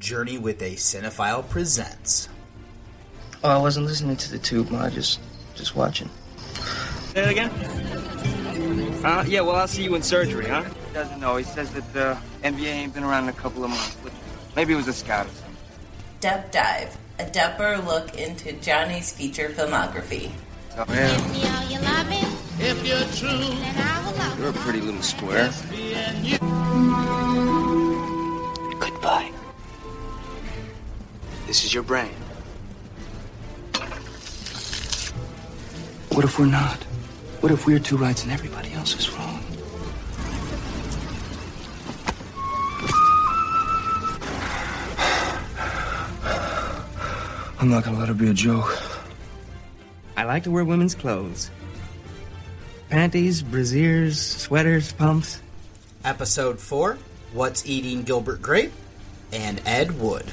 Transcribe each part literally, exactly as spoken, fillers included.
Journey with a Cinephile presents. Oh, I wasn't listening to the tube, Ma. Just, just watching. Say it again? Uh, yeah, well, I'll see you in surgery, huh? He doesn't know. He says that the N B A ain't been around in a couple of months. Maybe it was a scout or something. Dep Dive, a depper look into Johnny's feature filmography. Oh, yeah. Give me all your loving. If you're true, Then I will love You're a pretty little square. Goodbye. This is your brain. What if we're not? What if we're two rights and everybody else is wrong? I'm not gonna let it be a joke. I like to wear women's clothes. Panties, brasiers, sweaters, pumps. Episode four, What's Eating Gilbert Grape? And Ed Wood.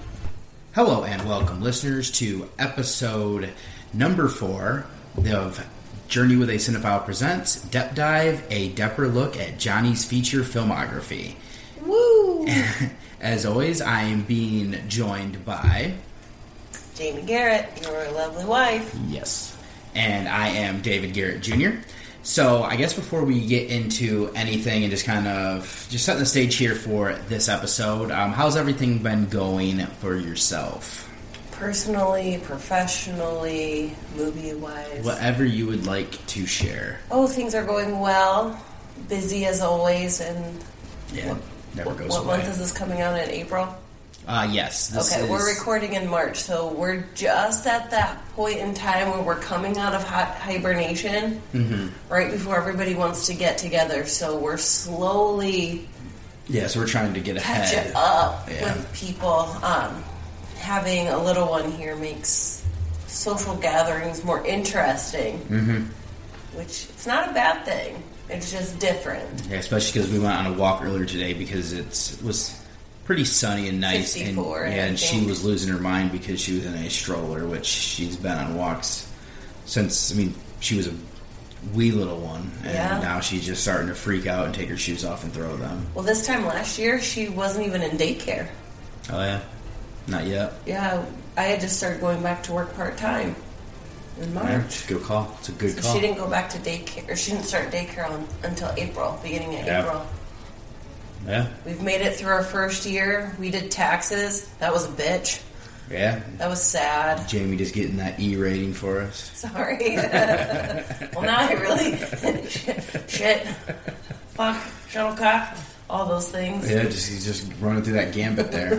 Hello and welcome, listeners, to episode number four of Journey with a Cinephile presents Dep Dive, a Depper look at Johnny's feature filmography. Woo! As always, I am being joined by... Jamie Garrett, your lovely wife. Yes. And I am David Garrett Junior So I guess before we get into anything and just kind of just setting the stage here for this episode, um, how's everything been going for yourself? Personally, professionally, movie-wise. Whatever you would like to share. Oh, things are going well. Busy as always. And Yeah, what, never what, goes what away. month is this coming out in? April? Uh, yes. This Okay, is, we're recording in March, so we're just at that point in time where we're coming out of hi- hibernation, mm-hmm. right before everybody wants to get together. So we're slowly Yeah, so we're trying to get catch ahead. it up Yeah. with people. Um, having a little one here makes social gatherings more interesting, Mm-hmm. which it's not a bad thing. It's just different. Yeah, especially because we went on a walk earlier today because it's, it was pretty sunny and nice. And, fifty-four, yeah, I and she think. was losing her mind because she was in a stroller, which she's been on walks since, I mean, she was a wee little one. And Yeah. now she's just starting to freak out and take her shoes off and throw them. Well, this time last year, she wasn't even in daycare. Oh, yeah? Not yet? Yeah, I had just started going back to work part-time in March. Yeah, it's a good call. It's a good So call. she didn't go back to daycare, or she didn't start daycare on, until April, beginning of Yeah. April. Yeah? We've made it through our first year. We did taxes. That was a bitch. Yeah? That was sad. Jamie just getting that E rating for us. Sorry. Well, now I really... shit, shit. Fuck. Shuttlecock. All those things. Yeah, just he's just running through that gambit there.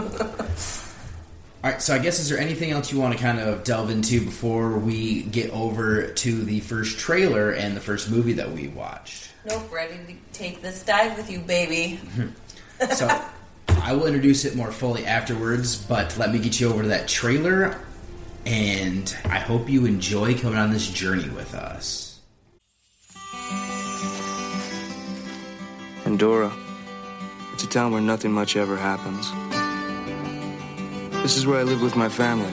All right, so I guess is there anything else you want to kind of delve into before we get over to the first trailer and the first movie that we watched? Nope, ready to take this dive with you, baby. So I will introduce it more fully afterwards, but let me get you over to that trailer, and I hope you enjoy coming on this journey with us. Andorra. It's a town where nothing much ever happens. This is where I live with my family.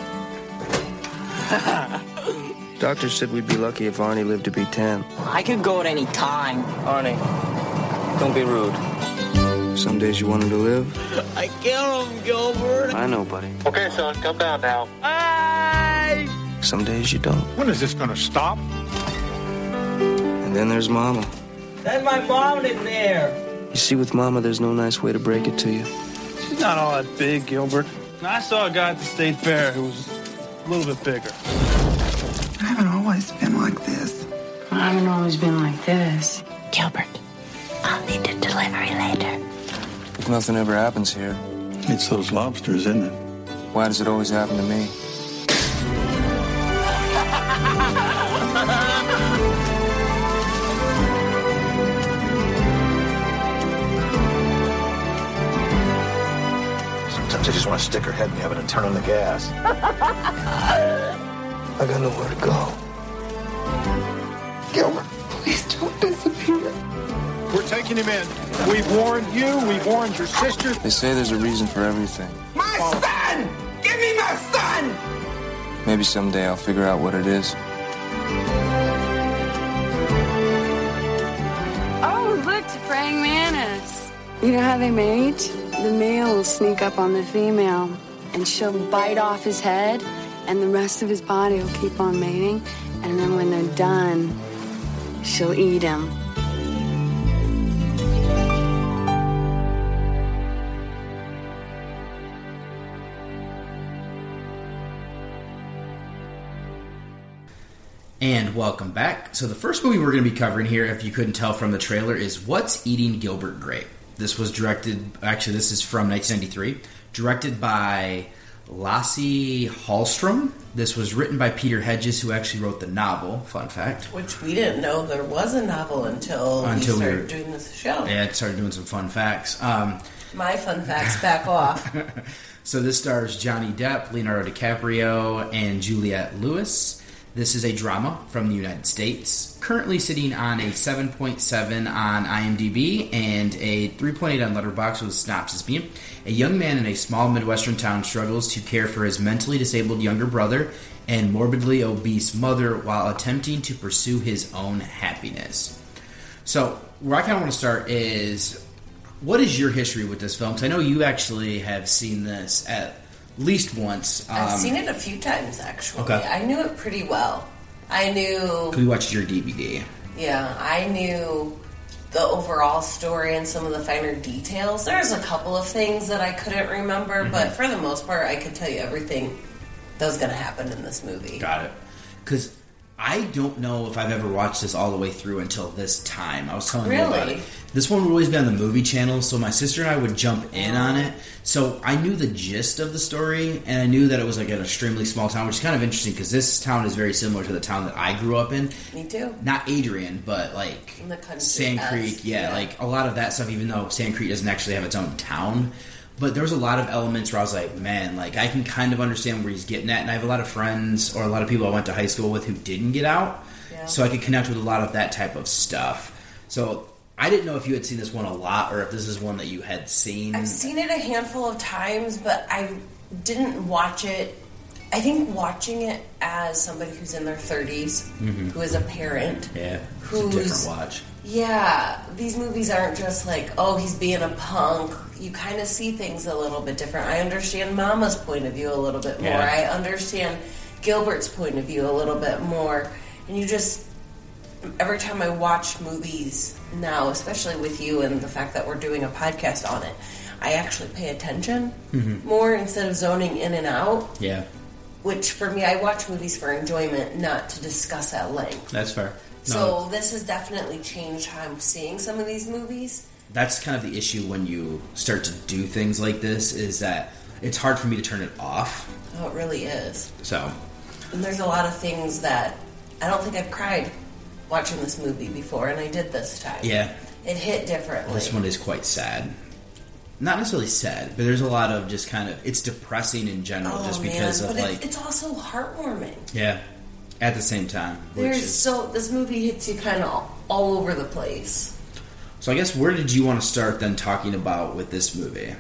Doctor said we'd be lucky if Arnie lived to be ten. I could go at any time. Arnie, don't be rude. Some days you want him to live. I kill him, Gilbert. I know, buddy. Okay, son, come down now. Hey! Some days you don't. When is this gonna stop? And then there's Mama. That's my mom in there. You see, with Mama, there's no nice way to break it to you. She's not all that big, Gilbert. I saw a guy at the state fair who was a little bit bigger. I haven't always been like this. I haven't always been like this. Gilbert, I'll need a delivery later. If nothing ever happens here, It's those lobsters, isn't it? why does it always happen to me? Sometimes I just want to stick her head in the oven and turn on the gas. I got nowhere to go. Gilbert, please don't disappear. We're taking him in. We've warned you. We've warned your sister. They say there's a reason for everything. My son! Give me my son! Maybe someday I'll figure out what it is. Oh, look, it's a praying mantis. You know how they mate? The male will sneak up on the female, and she'll bite off his head, and the rest of his body will keep on mating. And then when they're done, she'll eat him. And welcome back. So the first movie we're going to be covering here, if you couldn't tell from the trailer, is What's Eating Gilbert Grape. This was directed, actually this is from nineteen ninety-three, directed by Lasse Hallström. This was written by Peter Hedges, who actually wrote the novel, fun fact. Which we didn't know there was a novel until, until we started we were, doing this show. Yeah, it started doing some fun facts. Um, My fun facts back off. So this stars Johnny Depp, Leonardo DiCaprio, and Juliette Lewis. This is a drama from the United States, currently sitting on a seven point seven on IMDb and a three point eight on Letterboxd, with a synopsis being: a young man in a small Midwestern town struggles to care for his mentally disabled younger brother and morbidly obese mother while attempting to pursue his own happiness. So, where I kind of want to start is, what is your history with this film? Because I know you actually have seen this at least once. Um, I've seen it a few times, actually. Okay. I knew it pretty well. I knew... We watched your D V D. Yeah, I knew the overall story and some of the finer details. There's a couple of things that I couldn't remember, mm-hmm. but for the most part, I could tell you everything that was going to happen in this movie. Got it. Because I don't know if I've ever watched this all the way through until this time. I was telling really? you about it. This one would always be on the movie channel, so my sister and I would jump in on it. So I knew the gist of the story, and I knew that it was like an extremely small town, which is kind of interesting because this town is very similar to the town that I grew up in. Me too. Not Adrian, but like in the country, Sand Creek. Yeah, yeah, like a lot of that stuff, even though Sand Creek doesn't actually have its own town. But there was a lot of elements where I was like, man, like I can kind of understand where he's getting at. And I have a lot of friends or a lot of people I went to high school with who didn't get out. Yeah. So I could connect with a lot of that type of stuff. So I didn't know if you had seen this one a lot or if this is one that you had seen. I've seen it a handful of times, but I didn't watch it. I think watching it as somebody who's in their thirties, mm-hmm. who is a parent. Yeah, who's it's a different watch. Yeah, these movies aren't just like, oh, he's being a punk. You kind of see things a little bit different. I understand Mama's point of view a little bit more. Yeah. I understand Gilbert's point of view a little bit more. And you just, every time I watch movies now, especially with you and the fact that we're doing a podcast on it, I actually pay attention mm-hmm. more instead of zoning in and out. Yeah. Which, for me, I watch movies for enjoyment, not to discuss at length. That's fair. No, so this has definitely changed how I'm seeing some of these movies. That's kind of the issue when you start to do things like this, is that it's hard for me to turn it off. Oh, it really is. So. And there's a lot of things that I don't think I've cried watching this movie before, and I did this time. Yeah. It hit differently. This one is quite sad. Not necessarily sad, but there's a lot of just kind of, it's depressing in general, oh, just because man. of but like... It's, it's also heartwarming. Yeah. At the same time. There's is, so this movie hits you kind of all, all over the place. So I guess where did you want to start then talking about with this movie?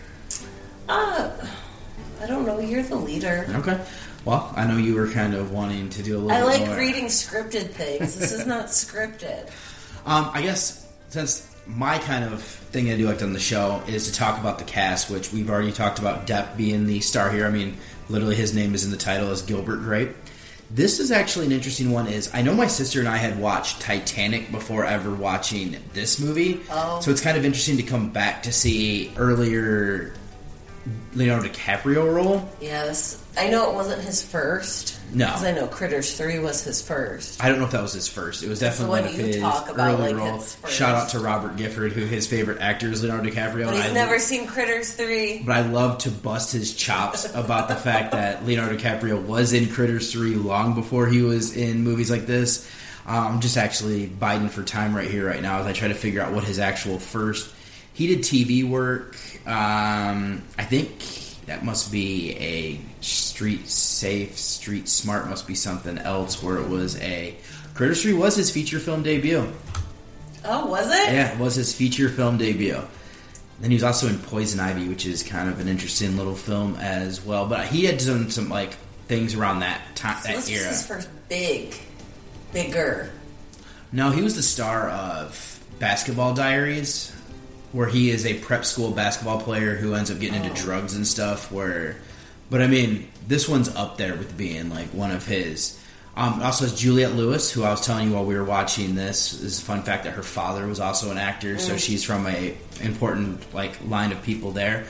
Uh, I don't know. You're the leader. Okay. Well, I know you were kind of wanting to do a little I bit like more. reading scripted things. This is not scripted. Um, I guess since my kind of thing I do like on the show is to talk about the cast, which we've already talked about Depp being the star here. I mean, literally his name is in the title as Gilbert Grape. This is actually an interesting one. Is I know my sister and I had watched Titanic before ever watching this movie. Oh. So it's kind of interesting to come back to see earlier Leonardo DiCaprio role. Yes. I know it wasn't his first. No. Because I know Critters three was his first. I don't know if that was his first. It was definitely one of his talk about, early like, role. his first. Shout out to Robert Gifford, who his favorite actor is Leonardo DiCaprio. But he's I never lo- seen Critters three. But I love to bust his chops about the fact that Leonardo DiCaprio was in Critters three long before he was in movies like this. Um, I'm just actually biding for time right here, right now, as I try to figure out what his actual first... He did T V work. Um, I think that must be a Street Safe, Street Smart must be something else where it was a... Critters three was his feature film debut. Oh, was it? Yeah, it was his feature film debut. Then he was also in Poison Ivy, which is kind of an interesting little film as well. But he had done some like things around that time, so that this era. Was his first big, bigger. No, he was the star of Basketball Diaries. where he is a prep school basketball player who ends up getting into oh. drugs and stuff. Where, but I mean, this one's up there with being like one of his. Um, also, has Juliette Lewis, who I was telling you while we were watching this. This is a fun fact that her father was also an actor, mm. so she's from a important like line of people there.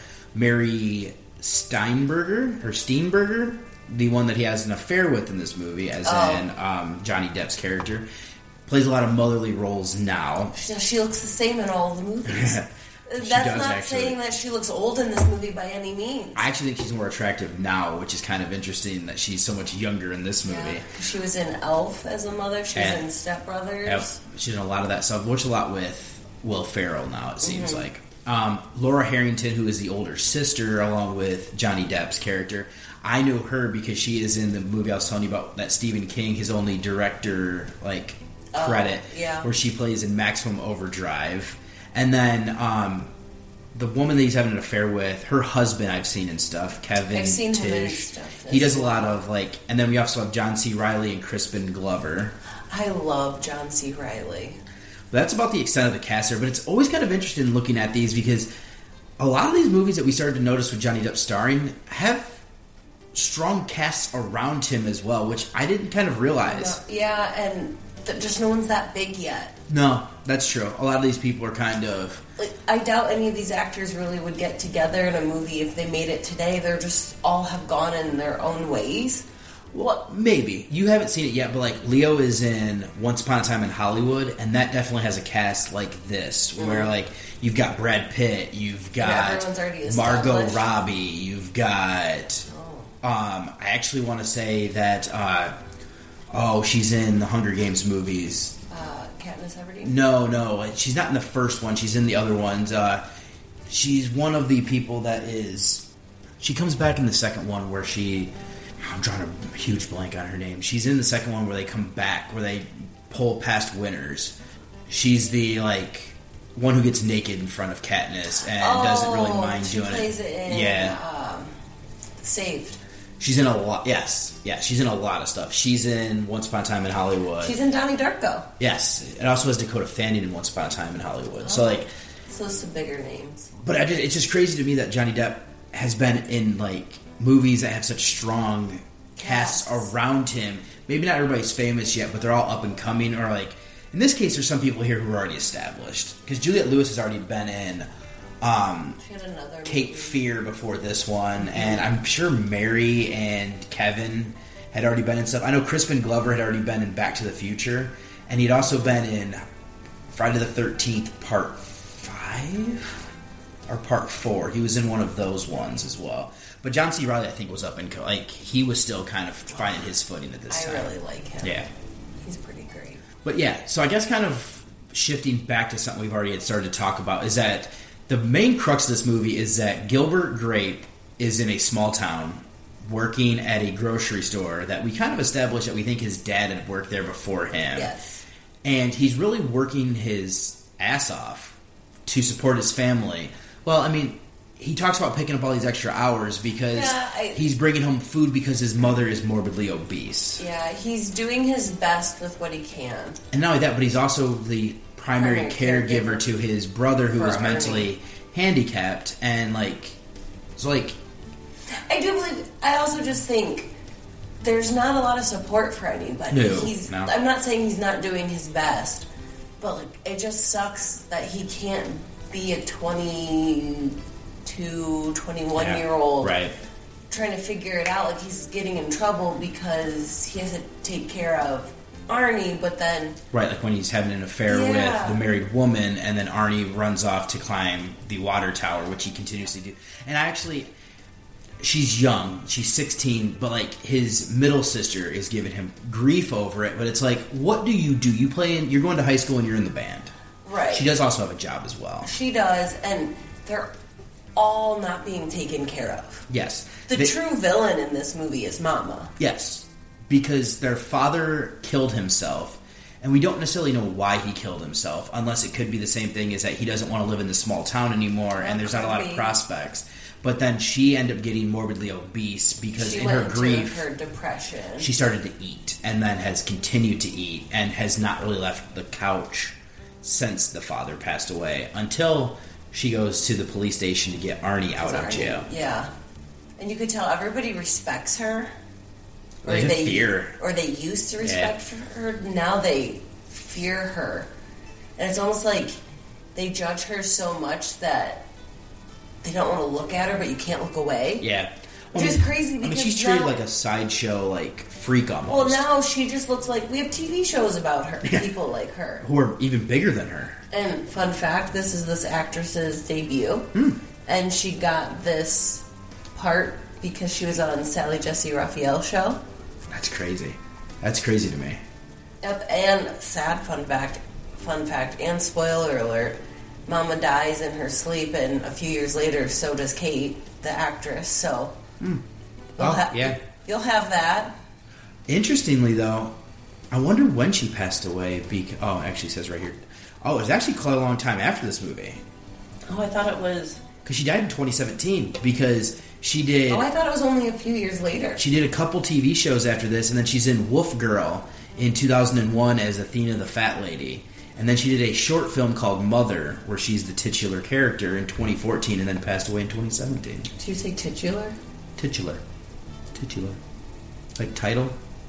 Mary Steinberger or Steenberger, the one that he has an affair with in this movie, as oh. in um, Johnny Depp's character, plays a lot of motherly roles now. She, she looks the same in all the movies. That's does, not actually. saying that she looks old in this movie by any means. I actually think she's more attractive now, which is kind of interesting that she's so much younger in this movie. Yeah, she was in Elf as a mother. She was and, in Step Brothers. Yep, she's in a lot of that stuff. Works a lot with Will Ferrell now, it seems mm-hmm. like. Um, Laura Harrington, who is the older sister, along with Johnny Depp's character. I know her because she is in the movie I was telling you about, that Stephen King, his only director like credit, oh, yeah. where she plays in Maximum Overdrive. And then um, the woman that he's having an affair with, her husband I've seen in stuff, Kevin I've seen Tish. him in stuff. He does a lot of like, and then we also have John C. Reilly and Crispin Glover. I love John C. Reilly. That's about the extent of the cast there, but it's always kind of interesting looking at these because a lot of these movies that we started to notice with Johnny Depp starring have strong casts around him as well, which I didn't kind of realize. No, yeah, and th- just no one's that big yet. No, that's true. A lot of these people are kind of... Like, I doubt any of these actors really would get together in a movie if they made it today. They're just all have gone in their own ways. Well, maybe. You haven't seen it yet, but like Leo is in Once Upon a Time in Hollywood, and that definitely has a cast like this, mm-hmm. where like you've got Brad Pitt, you've got Margot Robbie, you've got... Oh. Um, I actually want to say that... Uh, oh, she's in the Hunger Games movies. Uh, Katniss Everdeen? No, no. She's not in the first one. She's in the other ones. Uh, she's one of the people that is... She comes back in the second one where she... I'm drawing a huge blank on her name. She's in the second one where they come back, where they pull past winners. She's the, like, one who gets naked in front of Katniss and oh, doesn't really mind she doing plays it. it in, yeah. Um, Saved. She's in a lot, yes. Yeah, she's in a lot of stuff. She's in Once Upon a Time in Hollywood. She's in Donnie Darko. Yes. It also has Dakota Fanning in Once Upon a Time in Hollywood. Oh. So, like... So some bigger names. But I just, it's just crazy to me that Johnny Depp has been in, like... movies that have such strong casts yes. around him. Maybe not everybody's famous yet, but they're all up and coming. Or like, in this case, there's some people here who are already established. Because Juliette Lewis has already been in um, she had another Cape movie. Fear before this one. And I'm sure Mary and Kevin had already been in stuff. I know Crispin Glover had already been in Back to the Future. And he'd also been in Friday the thirteenth Part five? Or Part four. He was in one of those ones as well. But John C. Reilly, I think, was up and like he was still kind of finding his footing at this I time. I really like him. Yeah, he's pretty great. But yeah, so I guess kind of shifting back to something we've already had started to talk about is that the main crux of this movie is that Gilbert Grape is in a small town working at a grocery store that we kind of established that we think his dad had worked there before him. Yes, and he's really working his ass off to support his family. Well, I mean. He talks about picking up all these extra hours because yeah, I, he's bringing home food because his mother is morbidly obese. Yeah, he's doing his best with what he can. And not only that, but he's also the primary, primary caregiver, caregiver to his brother who is mentally handicapped. And, like, it's like... I do believe... I also just think there's not a lot of support for anybody. No, he's, no. I'm not saying he's not doing his best, but, like, it just sucks that he can't be a twenty... to twenty-one-year-old yeah, right. trying to figure it out. Like, he's getting in trouble because he has to take care of Arnie, but then... Right, like when he's having an affair yeah. with the married woman, and then Arnie runs off to climb the water tower, which he continuously do. And I actually... She's young. She's sixteen, but, like, his middle sister is giving him grief over it. But it's like, what do you do? You play in... You're going to high school and you're in the band. Right. She does also have a job as well. She does, and they're... all not being taken care of. Yes. The they, true villain in this movie is Mama. Yes. Because their father killed himself, and we don't necessarily know why he killed himself, unless it could be the same thing as that he doesn't want to live in this small town anymore, that and there's not a lot be. of prospects. But then she ended up getting morbidly obese because she in went her grief... her depression. She started to eat, and then has continued to eat, and has not really left the couch since the father passed away, until... she goes to the police station to get Arnie out of Arnie, jail. Yeah. And you could tell everybody respects her. Or They have they fear. Or they used to respect Yeah. her. Now they fear her. And it's almost like they judge her so much that they don't want to look at her, but you can't look away. Yeah. Which Well, is crazy because I mean, she's treated now, like a sideshow, like, freak almost. well, now she just looks like we have T V shows about her, Yeah. people like her. Who are even bigger than her. And fun fact, this is this actress's debut, Hmm. and she got this part because she was on Sally Jesse Raphael's show. That's crazy. That's crazy to me. Yep, and sad fun fact, fun fact, and spoiler alert: Mama dies in her sleep, and a few years later, so does Kate, the actress. So, Hmm. you'll Oh, ha- yeah. you'll have that. Interestingly, though, I wonder when she passed away. Bec- oh, it actually says right here. Oh, it was actually quite a long time after this movie. Oh, I thought it was. Because she died in twenty seventeen. Because she did. Oh, I thought it was only a few years later. She did a couple T V shows after this, and then she's in Wolf Girl in two thousand one as Athena the Fat Lady. And then she did a short film called Mother, where she's the titular character in twenty fourteen, and then passed away in twenty seventeen. Did you say titular? Titular. Titular. Like title?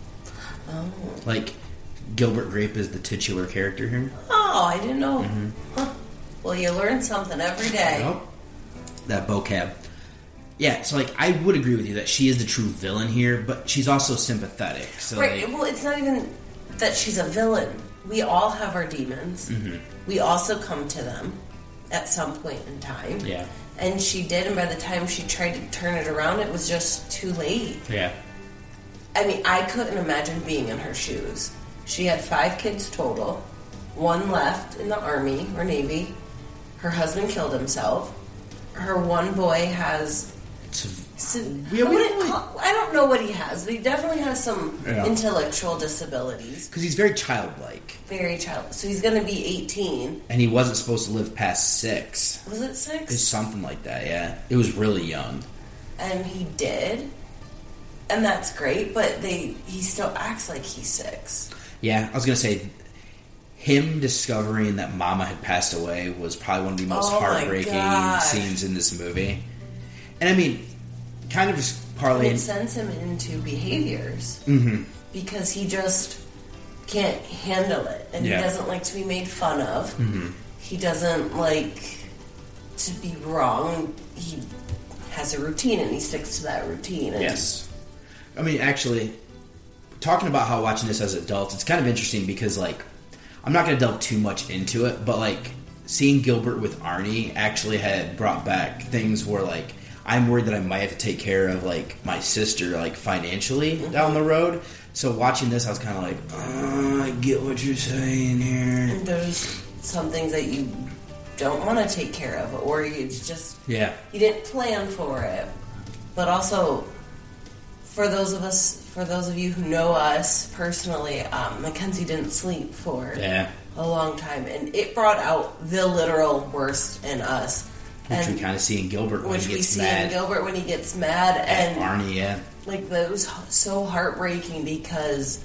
Oh. Like Gilbert Grape is the titular character here. Oh, I didn't know. Mm-hmm. Huh. Well, you learn something every day. Nope. That vocab. Yeah, so like I would agree with you that she is the true villain here, but she's also sympathetic. So Right. like, Well, it's not even that she's a villain. We all have our demons. mm-hmm. We also come to them at some point in time. Yeah. And she did, and by the time she tried to turn it around, it was just too late. Yeah. I mean, I couldn't imagine being in her shoes. She had five kids total. One left in the Army or Navy. Her husband killed himself. Her one boy has... So, Yeah, I, we wouldn't don't call- I don't know what he has, but he definitely has some Yeah. intellectual disabilities. Because he's very childlike. Very child. So he's going to be eighteen. And he wasn't supposed to live past six. Was it six? It's something like that, yeah. It was really young. And he did. And that's great, but they he still acts like he's six. Yeah, I was going to say, him discovering that Mama had passed away was probably one of the most Oh my heartbreaking gosh. scenes in this movie. And I mean, kind of just And partly... it sends him into behaviors. Mm-hmm. Because he just can't handle it. And Yeah. he doesn't like to be made fun of. Mm-hmm. He doesn't like to be wrong. He has a routine and he sticks to that routine. And Yes. I mean, actually, talking about how watching this as adults, it's kind of interesting because, like, I'm not going to delve too much into it, but, like, seeing Gilbert with Arnie actually had brought back things where, like, I'm worried that I might have to take care of, like, my sister, like, financially Mm-hmm. down the road. So watching this, I was kind of like, oh, I get what you're saying here. And there's some things that you don't want to take care of, or you just Yeah. you didn't plan for it. But also, for those of us, for those of you who know us personally, um, Mackenzie didn't sleep for Yeah. a long time, and it brought out the literal worst in us. Which and we kind of see in Gilbert when which he we gets see mad. in Gilbert when he gets mad, and Arnie, yeah. like that was so heartbreaking because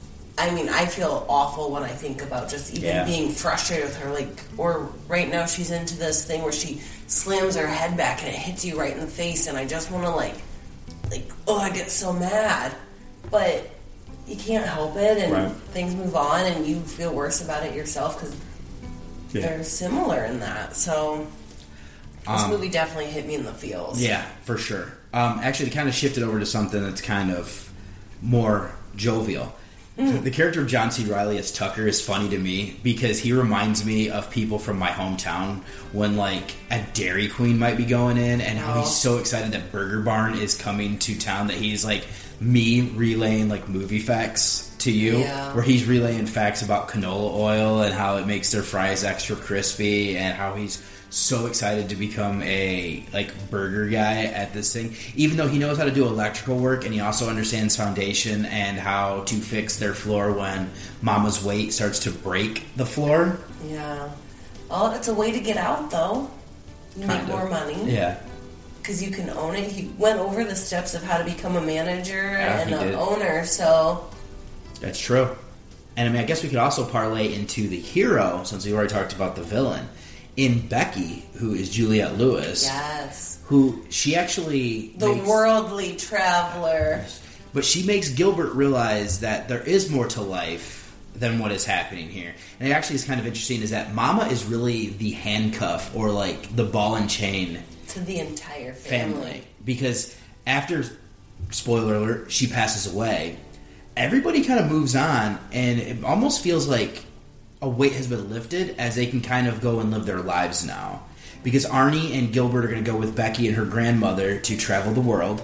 I mean I feel awful when I think about just even Yeah. being frustrated with her, like, or right now she's into this thing where she slams her head back and it hits you right in the face, and I just want to like like oh I get so mad, but you can't help it, and Right. things move on and you feel worse about it yourself because Yeah. they're similar in that. So this Um, movie definitely hit me in the feels. Yeah, for sure. Um, actually, it kind of shifted over to something that's kind of more jovial. The character of John C. Reilly as Tucker is funny to me because he reminds me of people from my hometown when, like, a Dairy Queen might be going in and how Oh. he's so excited that Burger Barn is coming to town that he's, like, me relaying, like, movie facts to you. Yeah. Where he's relaying facts about canola oil and how it makes their fries extra crispy and how he's so excited to become a like burger guy at this thing, even though he knows how to do electrical work and he also understands foundation and how to fix their floor when Mama's weight starts to break the floor. Yeah. Well, it's a way to get out, though. You make Kind of. more money. Yeah. Because you can own it. He went over the steps of how to become a manager Yeah, and he an did. owner, so... That's true. And I mean, I guess we could also parlay into the hero, since we already talked about the villain. in Becky, who is Juliette Lewis. Yes. Who she actually... The makes, worldly traveler. But she makes Gilbert realize that there is more to life than what is happening here. And it actually is kind of interesting is that Mama is really the handcuff or like the ball and chain to the entire family. family. Because after, spoiler alert, she passes away, everybody kind of moves on and it almost feels like a weight has been lifted as they can kind of go and live their lives now. Because Arnie and Gilbert are going to go with Becky and her grandmother to travel the world.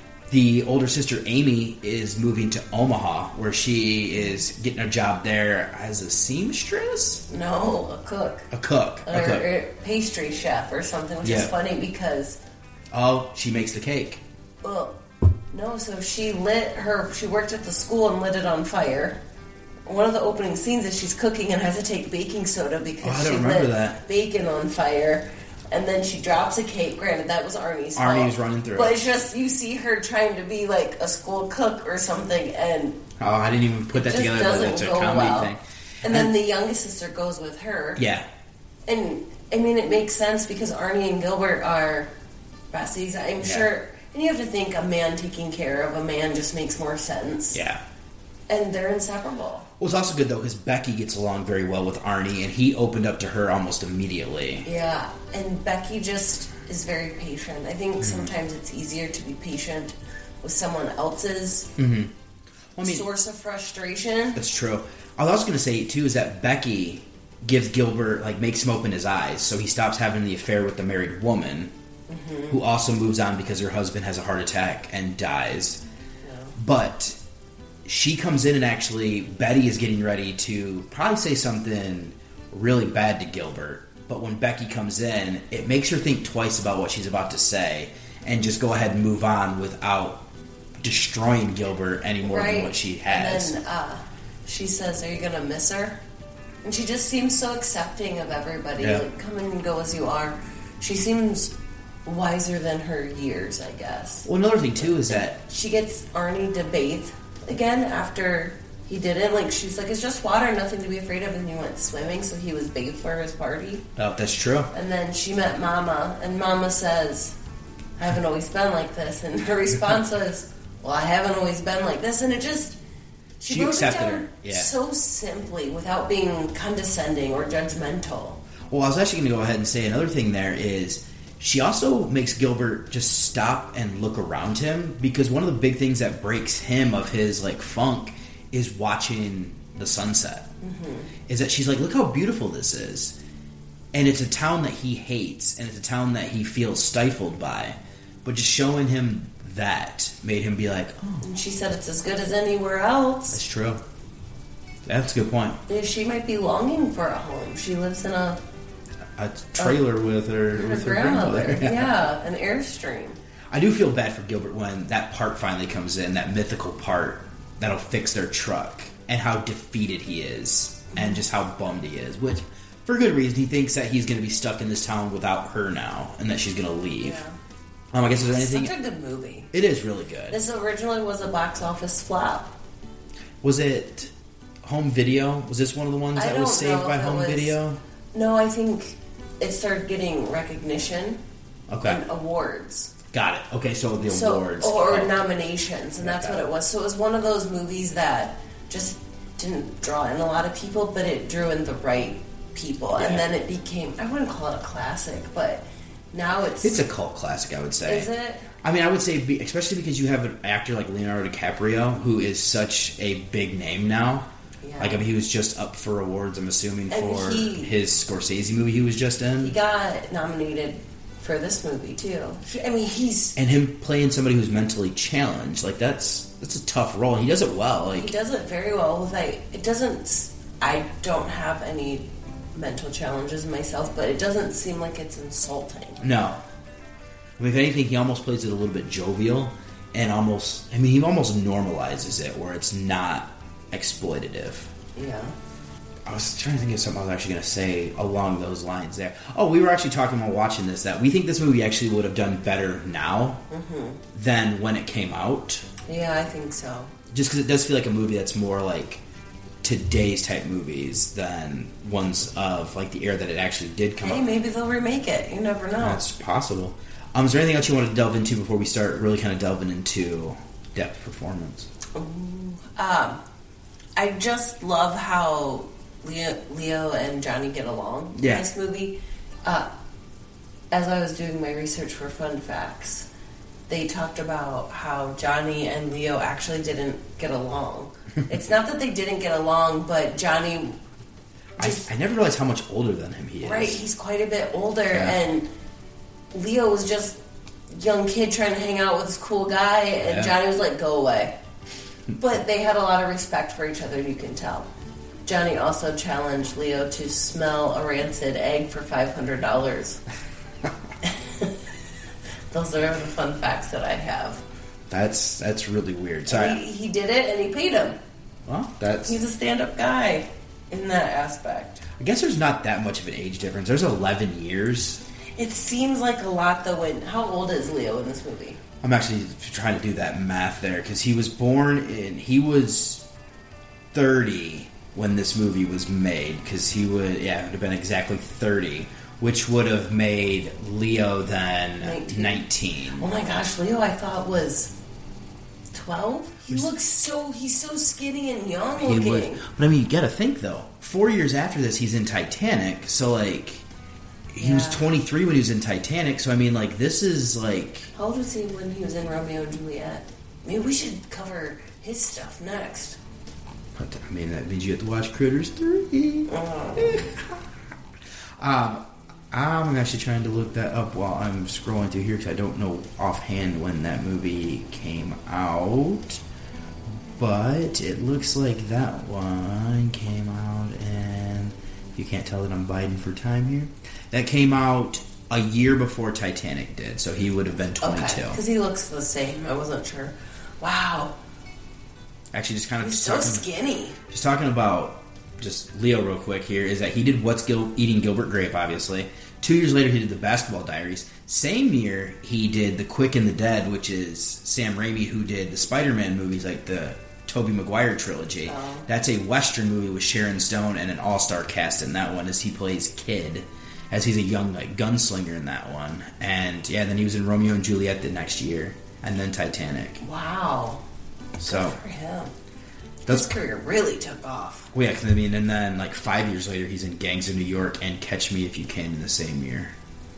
The older sister, Amy, is moving to Omaha, where she is getting a job there as a seamstress? No, a cook. A cook. Or a cook. a pastry chef or something, which Yeah. is funny because... Oh, she makes the cake. Well, no, so she lit her... She worked at the school and lit it on fire. One of the opening scenes is she's cooking and has to take baking soda because Oh, I she don't remember lit that. bacon on fire. And then she drops a cake. Granted, that was Arnie's fault. Arnie was running through But it. it's just, you see her trying to be like a school cook or something, and Oh, I didn't even put that it just together, but doesn't it's a go comedy well. thing. And then the youngest sister goes with her. Yeah. And, I mean, it makes sense because Arnie and Gilbert are besties. I'm Yeah. sure... And you have to think a man taking care of a man just makes more sense. Yeah. And they're inseparable. Well, it's also good, though, because Becky gets along very well with Arnie, and he opened up to her almost immediately. Yeah, and Becky just is very patient. I think Mm-hmm. sometimes it's easier to be patient with someone else's Mm-hmm. Well, I mean, source of frustration. that's true. I was also going to say, too, is that Becky gives Gilbert, like, makes him open his eyes, so he stops having the affair with the married woman, Mm-hmm. who also moves on because her husband has a heart attack and dies. Yeah. But she comes in and actually, Betty is getting ready to probably say something really bad to Gilbert. But when Becky comes in, it makes her think twice about what she's about to say and just go ahead and move on without destroying Gilbert any more Right. than what she has. And then uh, she says, "Are you going to miss her?" And she just seems so accepting of everybody. Yeah. Like, come in and go as you are. She seems wiser than her years, I guess. Well, another thing, too, is that... She gets Arnie to bathe again after he did it. Like, she's like, it's just water, nothing to be afraid of. And he went swimming, so he was bathed for his party. Oh, that's true. And then she met Mama, and Mama says, I haven't always been like this. And her response was, well, I haven't always been like this. And it just... She, She broke accepted it down her, yeah. so simply without being condescending or judgmental. Well, I was actually going to go ahead and say another thing there is she also makes Gilbert just stop and look around him, because one of the big things that breaks him of his like funk is watching the sunset. Mm-hmm. Is that she's like, look how beautiful this is. And it's a town that he hates, and it's a town that he feels stifled by. But just showing him that made him be like, oh. And she said it's as good as anywhere else. That's true. That's a good point. She might be longing for a home. She lives in a... A trailer uh, with her, her with her grandmother. grandmother. Yeah, an Airstream. I do feel bad for Gilbert when that part finally comes in, that mythical part that'll fix their truck, and how defeated he is, and just how bummed he is, which, for good reason, he thinks that he's going to be stuck in this town without her now, and that she's going to leave. Yeah. Um, I guess is there It's anything... such a good movie. It is really good. This originally was a box office flop. Was it home video? Was this one of the ones I that don't was saved know by if it home was- video? No, I think it started getting recognition Okay. and awards. Got it. Okay, so the So, awards. or Oh. nominations, and that's Okay. what it was. So it was one of those movies that just didn't draw in a lot of people, but it drew in the right people. Yeah. And then it became, I wouldn't call it a classic, but now it's... It's a cult classic, I would say. Is it? I mean, I would say, be- especially because you have an actor like Leonardo DiCaprio, who is such a big name now. Yeah. Like, I mean, he was just up for awards, I'm assuming, And for he- his Scorsese movie he was just in. He got nominated for this movie, too. I mean, he's... And him playing somebody who's mentally challenged, like, that's that's a tough role. And he does it well. Like, He does it very well. With like, it doesn't... I don't have any mental challenges myself, but it doesn't seem like it's insulting. no. I mean, if anything, he almost plays it a little bit jovial, and almost, I mean, he almost normalizes it, where it's not exploitative. Yeah. I was trying to think of something I was actually going to say along those lines there. Oh, we were actually talking while watching this that we think this movie actually would have done better now Mm-hmm. than when it came out. Yeah, I think so. Just because it does feel like a movie that's more like today's type movies than ones of like the era that it actually did come hey, up. Maybe they'll remake it. You never know. That's possible. Um, is there anything else you want to delve into before we start really kind of delving into depth performance? Ooh, um, I just love how Leo, Leo and Johnny get along yeah. in this movie. Uh, as I was doing my research for fun facts, they talked about how Johnny and Leo actually didn't get along. It's not that they didn't get along, but Johnny... Just, I, I never realized how much older than him he is. Right, he's quite a bit older, yeah. and Leo was just a young kid trying to hang out with this cool guy, and yeah. Johnny was like, go away. But they had a lot of respect for each other, you can tell. Johnny also challenged Leo to smell a rancid egg for five hundred dollars. Those are the fun facts that I have. That's that's really weird. So he, he did it, and he paid him. Well, that's... He's a stand-up guy in that aspect. I guess there's not that much of an age difference. There's eleven years. It seems like a lot, though. When how old is Leo in this movie? I'm actually trying to do that math there, because he was born in... He was thirty when this movie was made, because he would... Yeah, it would have been exactly thirty, which would have made Leo then nineteen. nineteen. Oh my gosh, Leo I thought was twelve? He looks so... He's so skinny and young looking. He would, but I mean, you gotta think, though. Four years after this, he's in Titanic, so like... He yeah. was twenty-three when he was in Titanic, so I mean, like, this is like... How old was he when he was in Romeo and Juliet? Maybe we should cover his stuff next. But, I mean, that means you have to watch Critters three. Oh. um, I'm actually trying to look that up while I'm scrolling through here, because I don't know offhand when that movie came out. But it looks like that one came out, and you can't tell that I'm biding for time here. That came out a year before Titanic did, so he would have been twenty-two. Okay, because he looks the same. I wasn't sure. Wow. Actually, just kind of... He's just so talking, skinny. Just talking about just Leo real quick here, is that he did What's Gil- Eating Gilbert Grape, obviously. Two years later, he did The Basketball Diaries. Same year, he did The Quick and the Dead, which is Sam Raimi, who did the Spider-Man movies, like the Tobey Maguire trilogy. Oh. That's a Western movie with Sharon Stone and an all-star cast in that one, as he plays Kid, as he's a young like gunslinger in that one. And yeah, then he was in Romeo and Juliet the next year, and then Titanic. Wow. So good for him. His career really took off. Well, yeah, cause, I mean, and then like five years later, he's in Gangs of New York and Catch Me If You Can in the same year.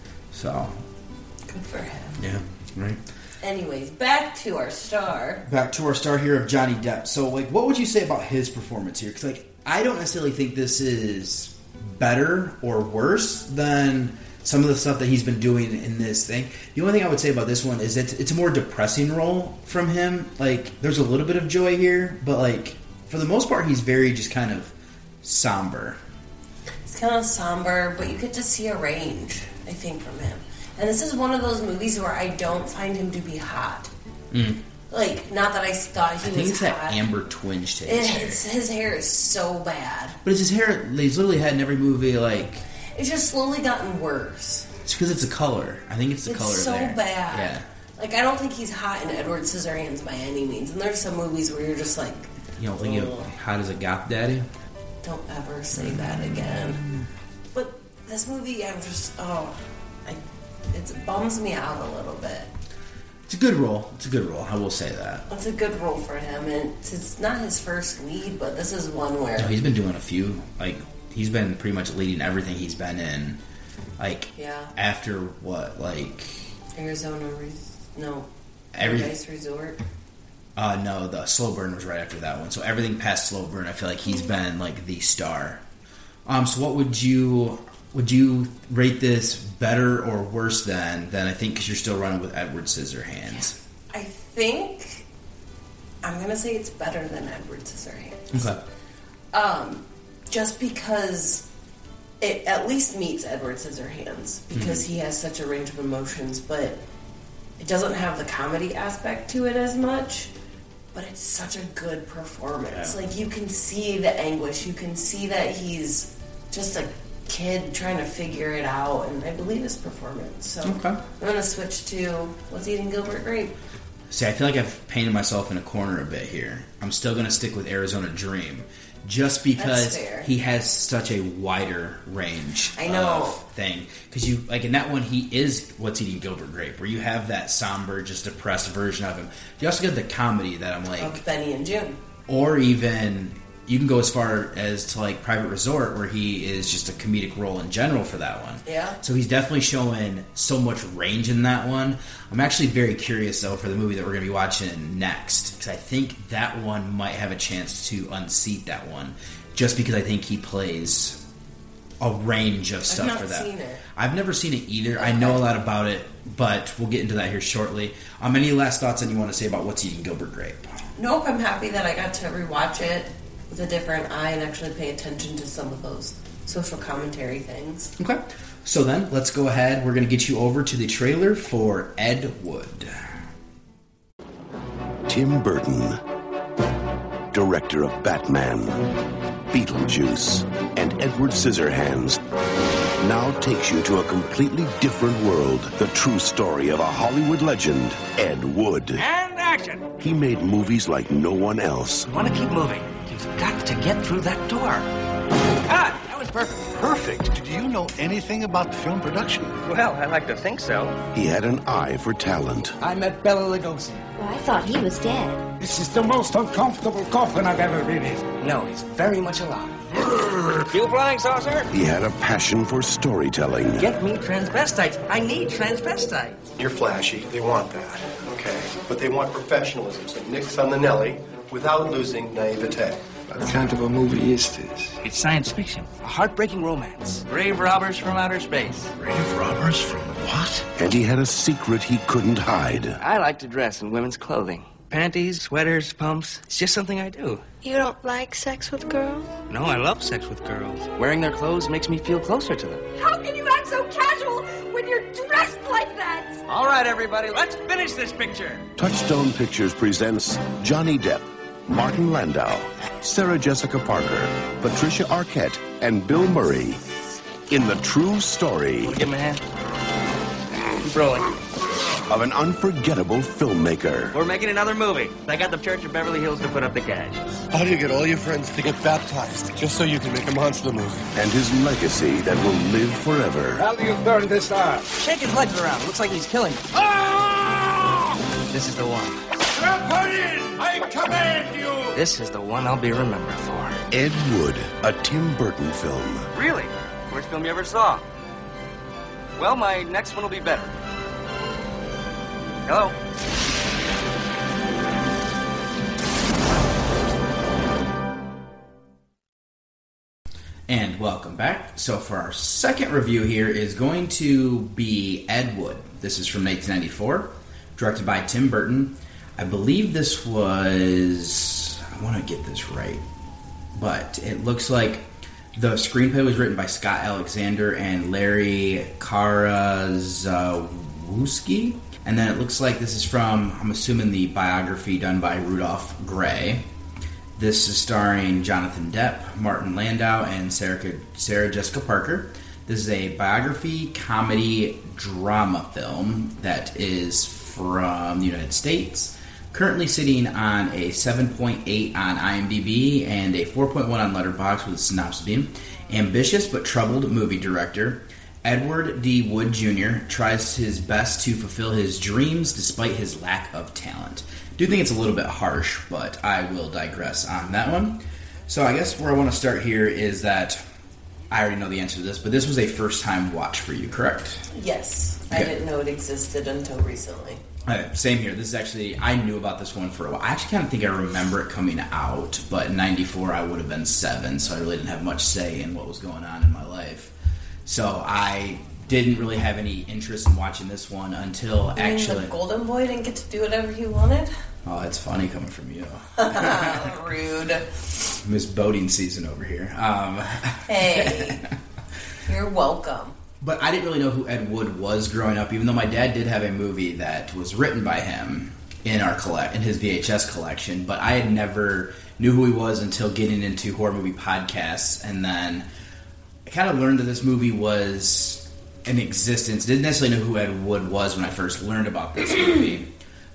So good for him. Yeah, right. Anyways, back to our star. Back to our star here of Johnny Depp. So, like, what would you say about his performance here? Because, like, I don't necessarily think this is better or worse than some of the stuff that he's been doing in this thing. The only thing I would say about this one is it's, it's a more depressing role from him. Like, there's a little bit of joy here, but, like, for the most part, he's very just kind of somber. It's kind of somber, but you get to see a range, I think, from him. And this is one of those movies where I don't find him to be hot. Mm. Like, not that I thought he was hot. I think it's hot. That amber twinge to his hair. It's, his hair is so bad. But it's his hair, he's literally had in every movie, like... It's just slowly gotten worse. It's because it's a color. I think it's the it's color so there. bad. Yeah. Like, I don't think he's hot in Edward Scissorhands by any means. And there's some movies where you're just like... You don't think you're hot as a goth daddy? Don't ever say that again. But this movie, I'm just... Oh... I, it bums me out a little bit. It's a good role. It's a good role. I will say that. It's a good role for him, and it's, it's not his first lead, but this is one where... No, he's been doing a few. Like, he's been pretty much leading everything he's been in. Like, yeah. After what, like... Arizona... Re- no. Every, Paradise Resort? Uh, no, the Slow Burn was right after that one. So everything past Slow Burn, I feel like he's been, like, the star. Um, so what would you... Would you rate this better or worse than, than I think, because you're still running with Edward Scissorhands? I think I'm going to say it's better than Edward Scissorhands. Okay. Um, just because it at least meets Edward Scissorhands, because mm-hmm. he has such a range of emotions, but it doesn't have the comedy aspect to it as much, but it's such a good performance. Yeah. Like, you can see the anguish. You can see that he's just a kid trying to figure it out, and I believe his performance. So okay. I'm going to switch to What's Eating Gilbert Grape. See, I feel like I've painted myself in a corner a bit here. I'm still going to stick with Arizona Dream, just because That's fair. he has such a wider range I know. of thing. Because you, like in that one, he is What's Eating Gilbert Grape, where you have that somber, just depressed version of him. You also get the comedy that I'm like... Of Benny and Jim. Or even... You can go as far as to like Private Resort, where he is just a comedic role in general for that one. Yeah. So he's definitely showing so much range in that one. I'm actually very curious, though, for the movie that we're going to be watching next, because I think that one might have a chance to unseat that one, just because I think he plays a range of stuff I've not for that. seen it. I've never seen it either. Okay. I know a lot about it, but we'll get into that here shortly. Um, any last thoughts that you want to say about What's Eating Gilbert Grape? Nope, I'm happy that I got to rewatch it with a different eye and actually pay attention to some of those social commentary things. Okay. So then, let's go ahead. We're going to get you over to the trailer for Ed Wood. Tim Burton, director of Batman, Beetlejuice, and Edward Scissorhands, now takes you to a completely different world. The true story of a Hollywood legend, Ed Wood. And action! He made movies like no one else. You want to keep moving. You've got to get through that door. Ah, that was perfect. Perfect. Do you know anything about film production? Well, I like to think so. He had an eye for talent. I met Bela Lugosi. Well, I thought he was dead. This is the most uncomfortable coffin I've ever been in. No, he's very much alive. You flying saucer? He had a passion for storytelling. Get me transvestites. I need transvestites. You're flashy. They want that. Okay. But they want professionalism. So nix on the Nelly without losing naivete. What kind of a movie is this? It's science fiction. A heartbreaking romance. Brave robbers from outer space. Brave robbers from what? And he had a secret he couldn't hide. I like to dress in women's clothing. Panties, sweaters, pumps. It's just something I do. You don't like sex with girls? No, I love sex with girls. Wearing their clothes makes me feel closer to them. How can you act so casual when you're dressed like that? All right, everybody, let's finish this picture. Touchstone Pictures presents Johnny Depp, Martin Landau, Sarah Jessica Parker, Patricia Arquette, and Bill Murray in the true story. Give him a hand. Keep rolling. Of an unforgettable filmmaker. We're making another movie. I got the Church of Beverly Hills to put up the cash. How do you get all your friends to get baptized just so you can make a monster movie? And his legacy that will live forever. How do you burn this out? Shake his legs around. Looks like he's killing me. Ah! This is the one. Put in! I command you! This is the one I'll be remembered for. Ed Wood, a Tim Burton film. Really? Worst film you ever saw? Well, my next one will be better. Hello? And welcome back. So for our second review here is going to be Ed Wood. This is from nineteen ninety-four, directed by Tim Burton. I believe this was... I want to get this right. But it looks like the screenplay was written by Scott Alexander and Larry Karaszewski. And then it looks like this is from, I'm assuming, the biography done by Rudolph Gray. This is starring Jonathan Depp, Martin Landau, and Sarah, Sarah Jessica Parker. This is a biography, comedy, drama film that is from the United States. Currently sitting on a seven point eight on IMDb and a four point one on Letterboxd with a synopsis being ambitious but troubled movie director Edward D. Wood Junior tries his best to fulfill his dreams despite his lack of talent. I do think it's a little bit harsh, but I will digress on that one. So I guess where I want to start here is that I already know the answer to this, but this was a first-time watch for you, correct? Yes. Okay. I didn't know it existed until recently. Uh, same here. This is actually, I knew about this one for a while. I actually kind of think I remember it coming out, but in ninety-four I would have been seven, so I really didn't have much say in what was going on in my life. So I didn't really have any interest in watching this one until You actually... mean the Golden Boy didn't get to do whatever he wanted? Oh, it's funny coming from you. Rude. Miss boating season over here. Um, Hey, you're welcome. But I didn't really know who Ed Wood was growing up, even though my dad did have a movie that was written by him in our collect in his V H S collection. But I had never knew who he was until getting into horror movie podcasts, and then I kind of learned that this movie was in existence. Didn't necessarily know who Ed Wood was when I first learned about this movie.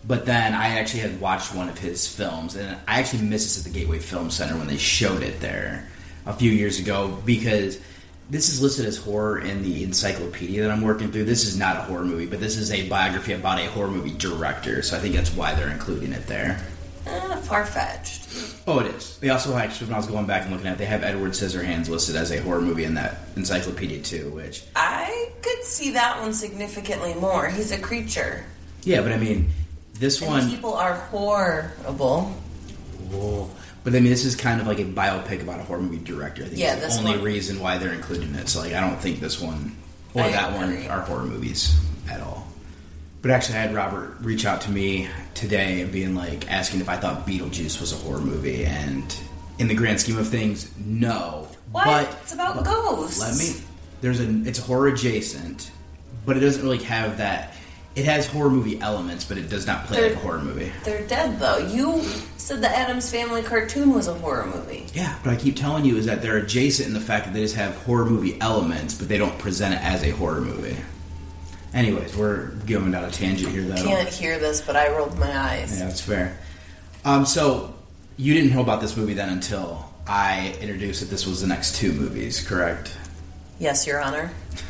But then I actually had watched one of his films, and I actually missed this at the Gateway Film Center when they showed it there a few years ago, because this is listed as horror in the encyclopedia that I'm working through. This is not a horror movie, but this is a biography about a horror movie director, so I think that's why they're including it there. Uh, far-fetched. Oh, it is. They also, actually, when I was going back and looking at it, they have Edward Scissorhands listed as a horror movie in that encyclopedia, too, which... I could see that one significantly more. He's a creature. Yeah, but I mean... This and one... people are horrible. Whoa. But I mean, this is kind of like a biopic about a horror movie director. I think yeah, that's the only one. reason why they're including it. So, like, I don't think this one or I that agree. one are horror movies at all. But actually, I had Robert reach out to me today and being like, asking if I thought Beetlejuice was a horror movie. And in the grand scheme of things, no. What? But, it's about but ghosts. Let me... There's a... It's horror adjacent, but it doesn't really have that... It has horror movie elements, but it does not play they're, like a horror movie. They're dead, though. You said the Addams Family cartoon was a horror movie. Yeah, but I keep telling you is that they're adjacent in the fact that they just have horror movie elements, but they don't present it as a horror movie. Anyways, we're going down a tangent here, though. Can't hear this, but I rolled my eyes. Yeah, that's fair. Um, so, you didn't know about this movie then until I introduced that this was the next two movies, correct? Yes, Your Honor.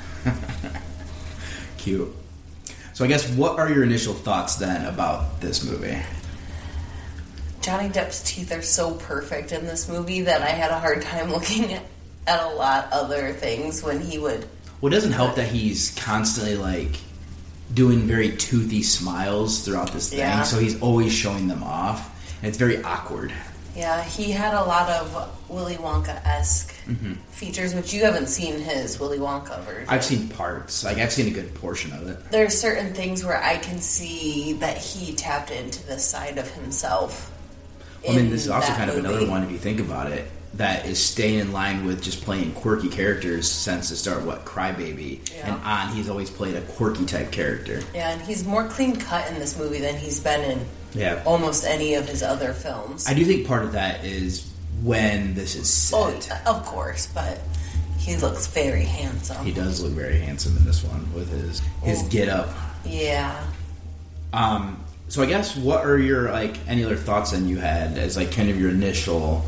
Cute. So I guess, what are your initial thoughts then about this movie? Johnny Depp's teeth are so perfect in this movie that I had a hard time looking at, at a lot other things when he would... Well, it doesn't help that he's constantly, like, doing very toothy smiles throughout this thing, Yeah. so he's always showing them off, and it's very awkward. Yeah, he had a lot of Willy Wonka-esque Mm-hmm. features, which you haven't seen his Willy Wonka version. I've seen parts. Like, I've seen a good portion of it. There are certain things where I can see that he tapped into this side of himself. Well, I mean, this is also that kind of movie. another one, if you think about it, that is staying in line with just playing quirky characters since the start of, what, Crybaby. Yeah. And on, he's always played a quirky type character. Yeah, and he's more clean-cut in this movie than he's been in Yeah. almost any of his other films. I do think part of that is when this is set. Oh, of course, but he looks very handsome. He does look very handsome in this one with his his Oh. get up. Yeah. Um, so I guess what are your like any other thoughts that you had as like kind of your initial?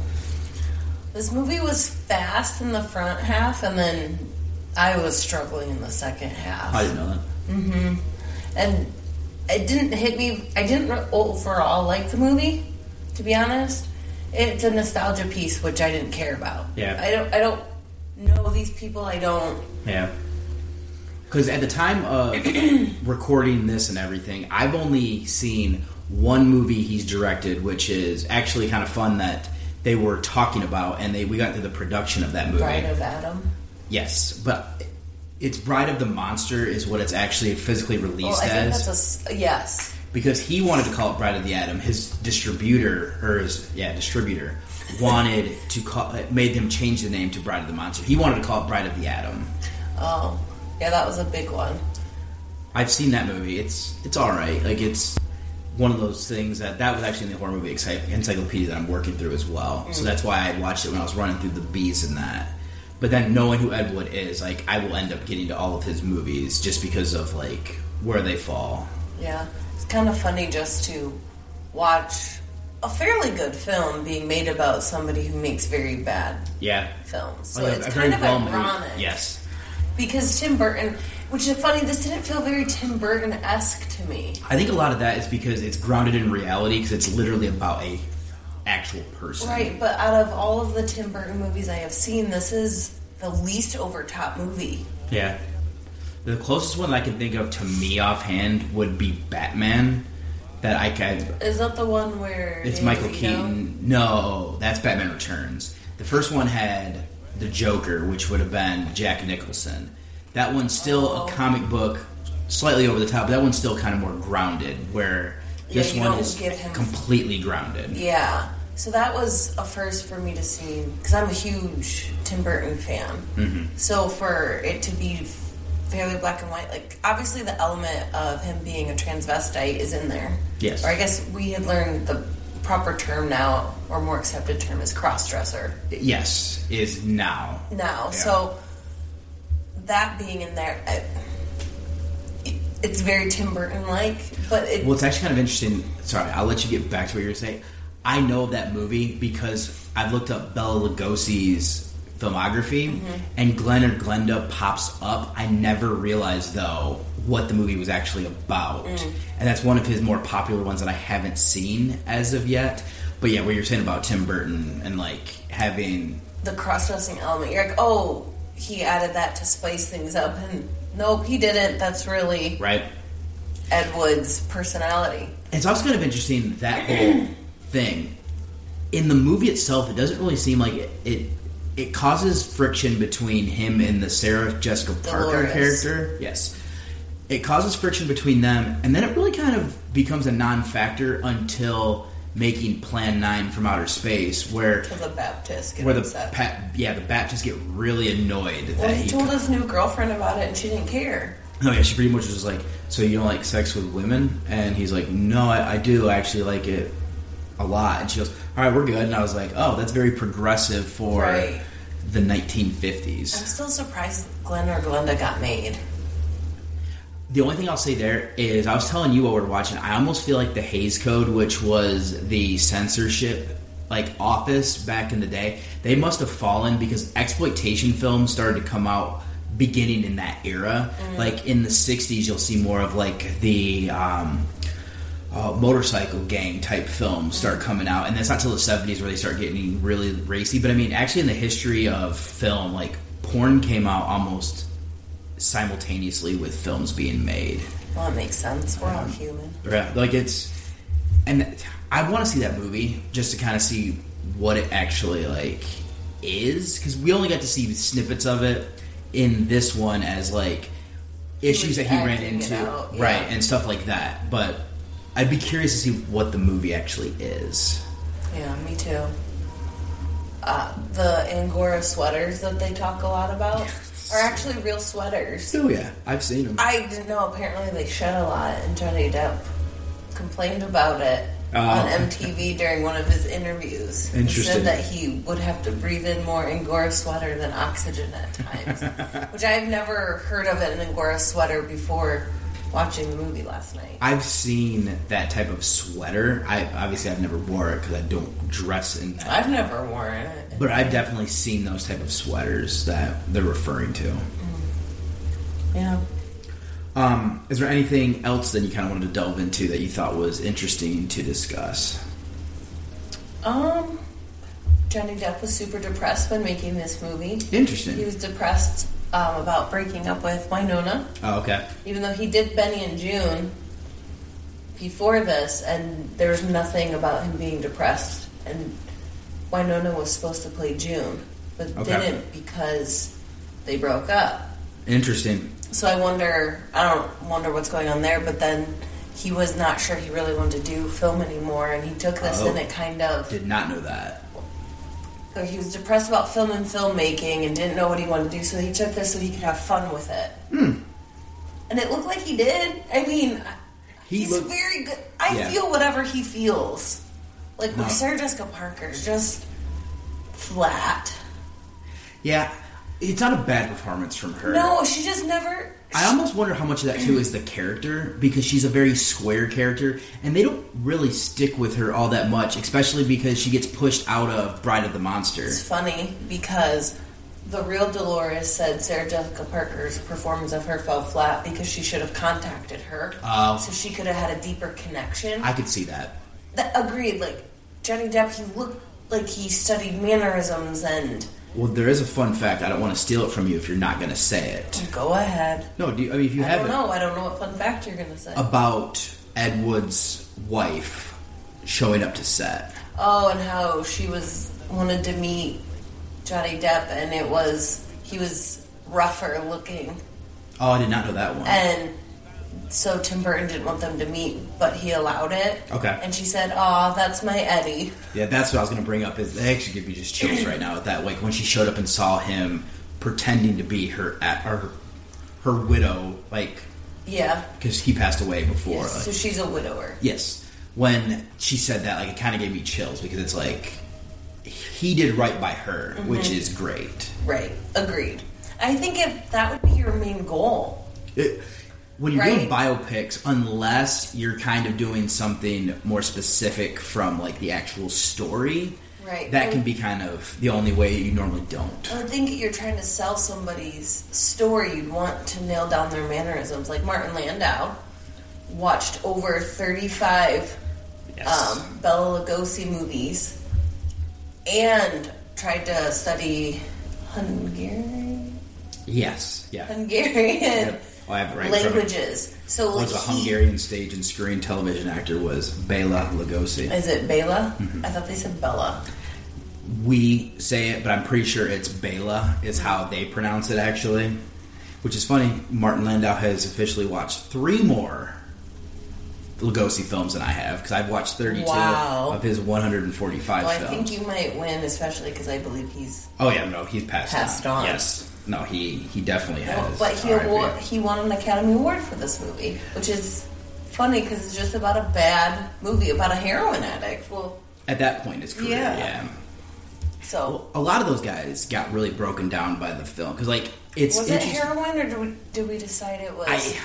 This movie was fast in the front half, and then I was struggling in the second half. I didn't know that. Mm-hmm. And it didn't hit me. I didn't overall like the movie, to be honest. It's a nostalgia piece, which I didn't care about. Yeah. I don't. I don't know these people. I don't. Yeah. Because at the time of recording this and everything, I've only seen one movie he's directed, which is actually kind of fun that they were talking about, and they we got into the production of that movie. Bride of Adam. Yes, but it's Bride of the Monster is what it's actually physically released Well, I think as. that's a s- yes. Because he wanted to call it Bride of the Atom. His distributor, or his, yeah, distributor, wanted to call, made them change the name to Bride of the Monster. He wanted to call it Bride of the Atom. Oh, yeah, that was a big one. I've seen that movie. It's it's all right. Like, it's one of those things that that was actually in the horror movie encyclopedia that I'm working through as well. Mm. So that's why I watched it when I was running through the B's and that. But then knowing who Ed Wood is, like, I will end up getting to all of his movies just because of like where they fall. Yeah, it's kind of funny just to watch a fairly good film being made about somebody who makes very bad yeah films. So like it's a, a kind of well ironic. Made, yes. Because Tim Burton, which is funny, this didn't feel very Tim Burton-esque to me. I think a lot of that is because it's grounded in reality, because it's literally about a actual person. Right, but out of all of the Tim Burton movies I have seen, this is the least over-top movie. Yeah. The closest one I can think of to me offhand would be Batman. That I can. Is that the one where it's Danny Michael DeVito? Keaton? No, that's Batman Returns. The first one had the Joker, which would have been Jack Nicholson. That one's still Oh. a comic book, slightly over the top, but that one's still kind of more grounded, where Yeah, this you one don't is give him- completely grounded. Yeah. So that was a first for me to see, because I'm a huge Tim Burton fan. Mm-hmm. So for it to be fairly black and white, like, obviously the element of him being a transvestite is in there. Yes. Or I guess we had learned the proper term now, or more accepted term, is cross-dresser. Yes, is now. Now. Yeah. So that being in there, I, it's very Tim Burton-like, but it... Well, it's actually kind of interesting. Sorry, I'll let you get back to what you were saying. I know of that movie because I've looked up Bela Lugosi's filmography, mm-hmm. and Glenn or Glenda pops up. I never realized, though, what the movie was actually about. Mm. And that's one of his more popular ones that I haven't seen as of yet. But yeah, what you're saying about Tim Burton and, like, having... the cross-dressing element. You're like, oh, he added that to spice things up, and nope, he didn't. That's really... right. Ed Wood's personality. It's also kind of interesting, that whole thing. In the movie itself, it doesn't really seem like it... it It causes friction between him and the Sarah Jessica Parker Dolores. character. Yes. It causes friction between them, and then it really kind of becomes a non-factor until making Plan nine from Outer Space, where... Until the Baptists get where the upset. pa- yeah, the Baptists get really annoyed. Well, that he, he told his new girlfriend about it, and she didn't care. No, yeah, she pretty much was just like, so you don't like sex with women? And he's like, no, I, I do. I actually like it a lot. And she goes, all right, we're good. And I was like, oh, that's very progressive for right. the nineteen fifties. I'm still surprised Glenn or Glenda got made. The only thing I'll say there is, I was telling you what we're watching, I almost feel like the Hays Code, which was the censorship like office back in the day, they must have fallen because exploitation films started to come out beginning in that era. Mm. Like in the sixties, you'll see more of like the um, uh, motorcycle gang type films start coming out, and that's not till the seventies where they start getting really racy. But I mean, actually in the history of film, like porn came out almost simultaneously with films being made. Well, it makes sense. We're all human. Yeah, like it's, and I want to see that movie just to kind of see what it actually like is, because we only got to see snippets of it in this one as like issues that he ran into, out, yeah. right, and stuff like that. But I'd be curious to see what the movie actually is. Yeah, me too. Uh, the Angora sweaters that they talk a lot about are actually real sweaters. Oh yeah, I've seen them. I didn't know. Apparently they shed a lot, and Johnny Depp complained about it oh. on M T V during one of his interviews. Interesting. He said that he would have to breathe in more Angora sweater than oxygen at times, which I've never heard of an Angora sweater before watching the movie last night. I've seen that type of sweater. I obviously I've never wore it because I don't dress in that. I've never worn it. But I've definitely seen those type of sweaters that they're referring to. Mm. Yeah. Um, is there anything else that you kind of wanted to delve into that you thought was interesting to discuss? Um, Johnny Depp was super depressed when making this movie. Interesting. He was depressed um, about breaking up with Winona. Oh, okay. Even though he did Benny and June before this, and there was nothing about him being depressed. And Winona was supposed to play June, but okay. didn't because they broke up. Interesting. So I wonder, I don't wonder what's going on there, but then he was not sure he really wanted to do film anymore, and he took this oh, and it kind of... Did not know that. So he was depressed about film and filmmaking and didn't know what he wanted to do, so he took this so he could have fun with it. Hmm. And it looked like he did. I mean, he he's looked, very good. I yeah. feel whatever he feels. Like, no. with Sarah Jessica Parker, just flat. Yeah, it's not a bad performance from her. No, she just never... I almost wonder how much of that, too, is the character, because she's a very square character, and they don't really stick with her all that much, especially because she gets pushed out of Bride of the Monster. It's funny, because the real Dolores said Sarah Jessica Parker's performance of her fell flat because she should have contacted her, uh, so she could have had a deeper connection. I could see that. That agreed. Like, Johnny Depp, he looked like he studied mannerisms and... Well, there is a fun fact. I don't want to steal it from you if you're not going to say it. Go ahead. No, do you, I mean, if you I have don't know. I don't know what fun fact you're going to say. About Ed Wood's wife showing up to set. Oh, and how she was wanted to meet Johnny Depp, and it was... He was rougher looking. Oh, I did not know that one. And... So Tim Burton didn't want them to meet, but he allowed it. Okay. And she said, "Aw, that's my Eddie." Yeah, that's what I was going to bring up. Is they actually give me just chills right now at that. Like when she showed up and saw him pretending to be her her, her widow, like yeah, because he passed away before. Yes, like, so she's a widower. Yes. When she said that, like it kind of gave me chills because it's like he did right by her, mm-hmm. which is great. Right. Agreed. I think if that would be your main goal. It, when you're right? doing biopics, unless you're kind of doing something more specific from like the actual story, right? That and can be kind of the only way you normally don't. I think you're trying to sell somebody's story. You'd want to nail down their mannerisms. Like Martin Landau watched over thirty-five yes. um, Bela Lugosi movies and tried to study Hungarian. Yes, yeah. Hungarian Yep. Oh, I have it right languages. So like was a he, Hungarian stage and screen television actor was Bela Lugosi. Is it Bela? Mm-hmm. I thought they said Bella. We say it, but I'm pretty sure it's Bela is how they pronounce it actually. Which is funny. Martin Landau has officially watched three more Lugosi films than I have because I've watched thirty-two wow. of his one hundred forty-five well, I films. I think you might win, especially because I believe he's oh yeah, no, he's passed, passed on. on. Yes, no, he he definitely has. Well, but he award, he won an Academy Award for this movie, which is funny because it's just about a bad movie about a heroin addict. Well, at that point, his career, yeah. yeah. So well, a lot of those guys got really broken down by the film because, like, it's was it heroin or did we, did we decide it was? I,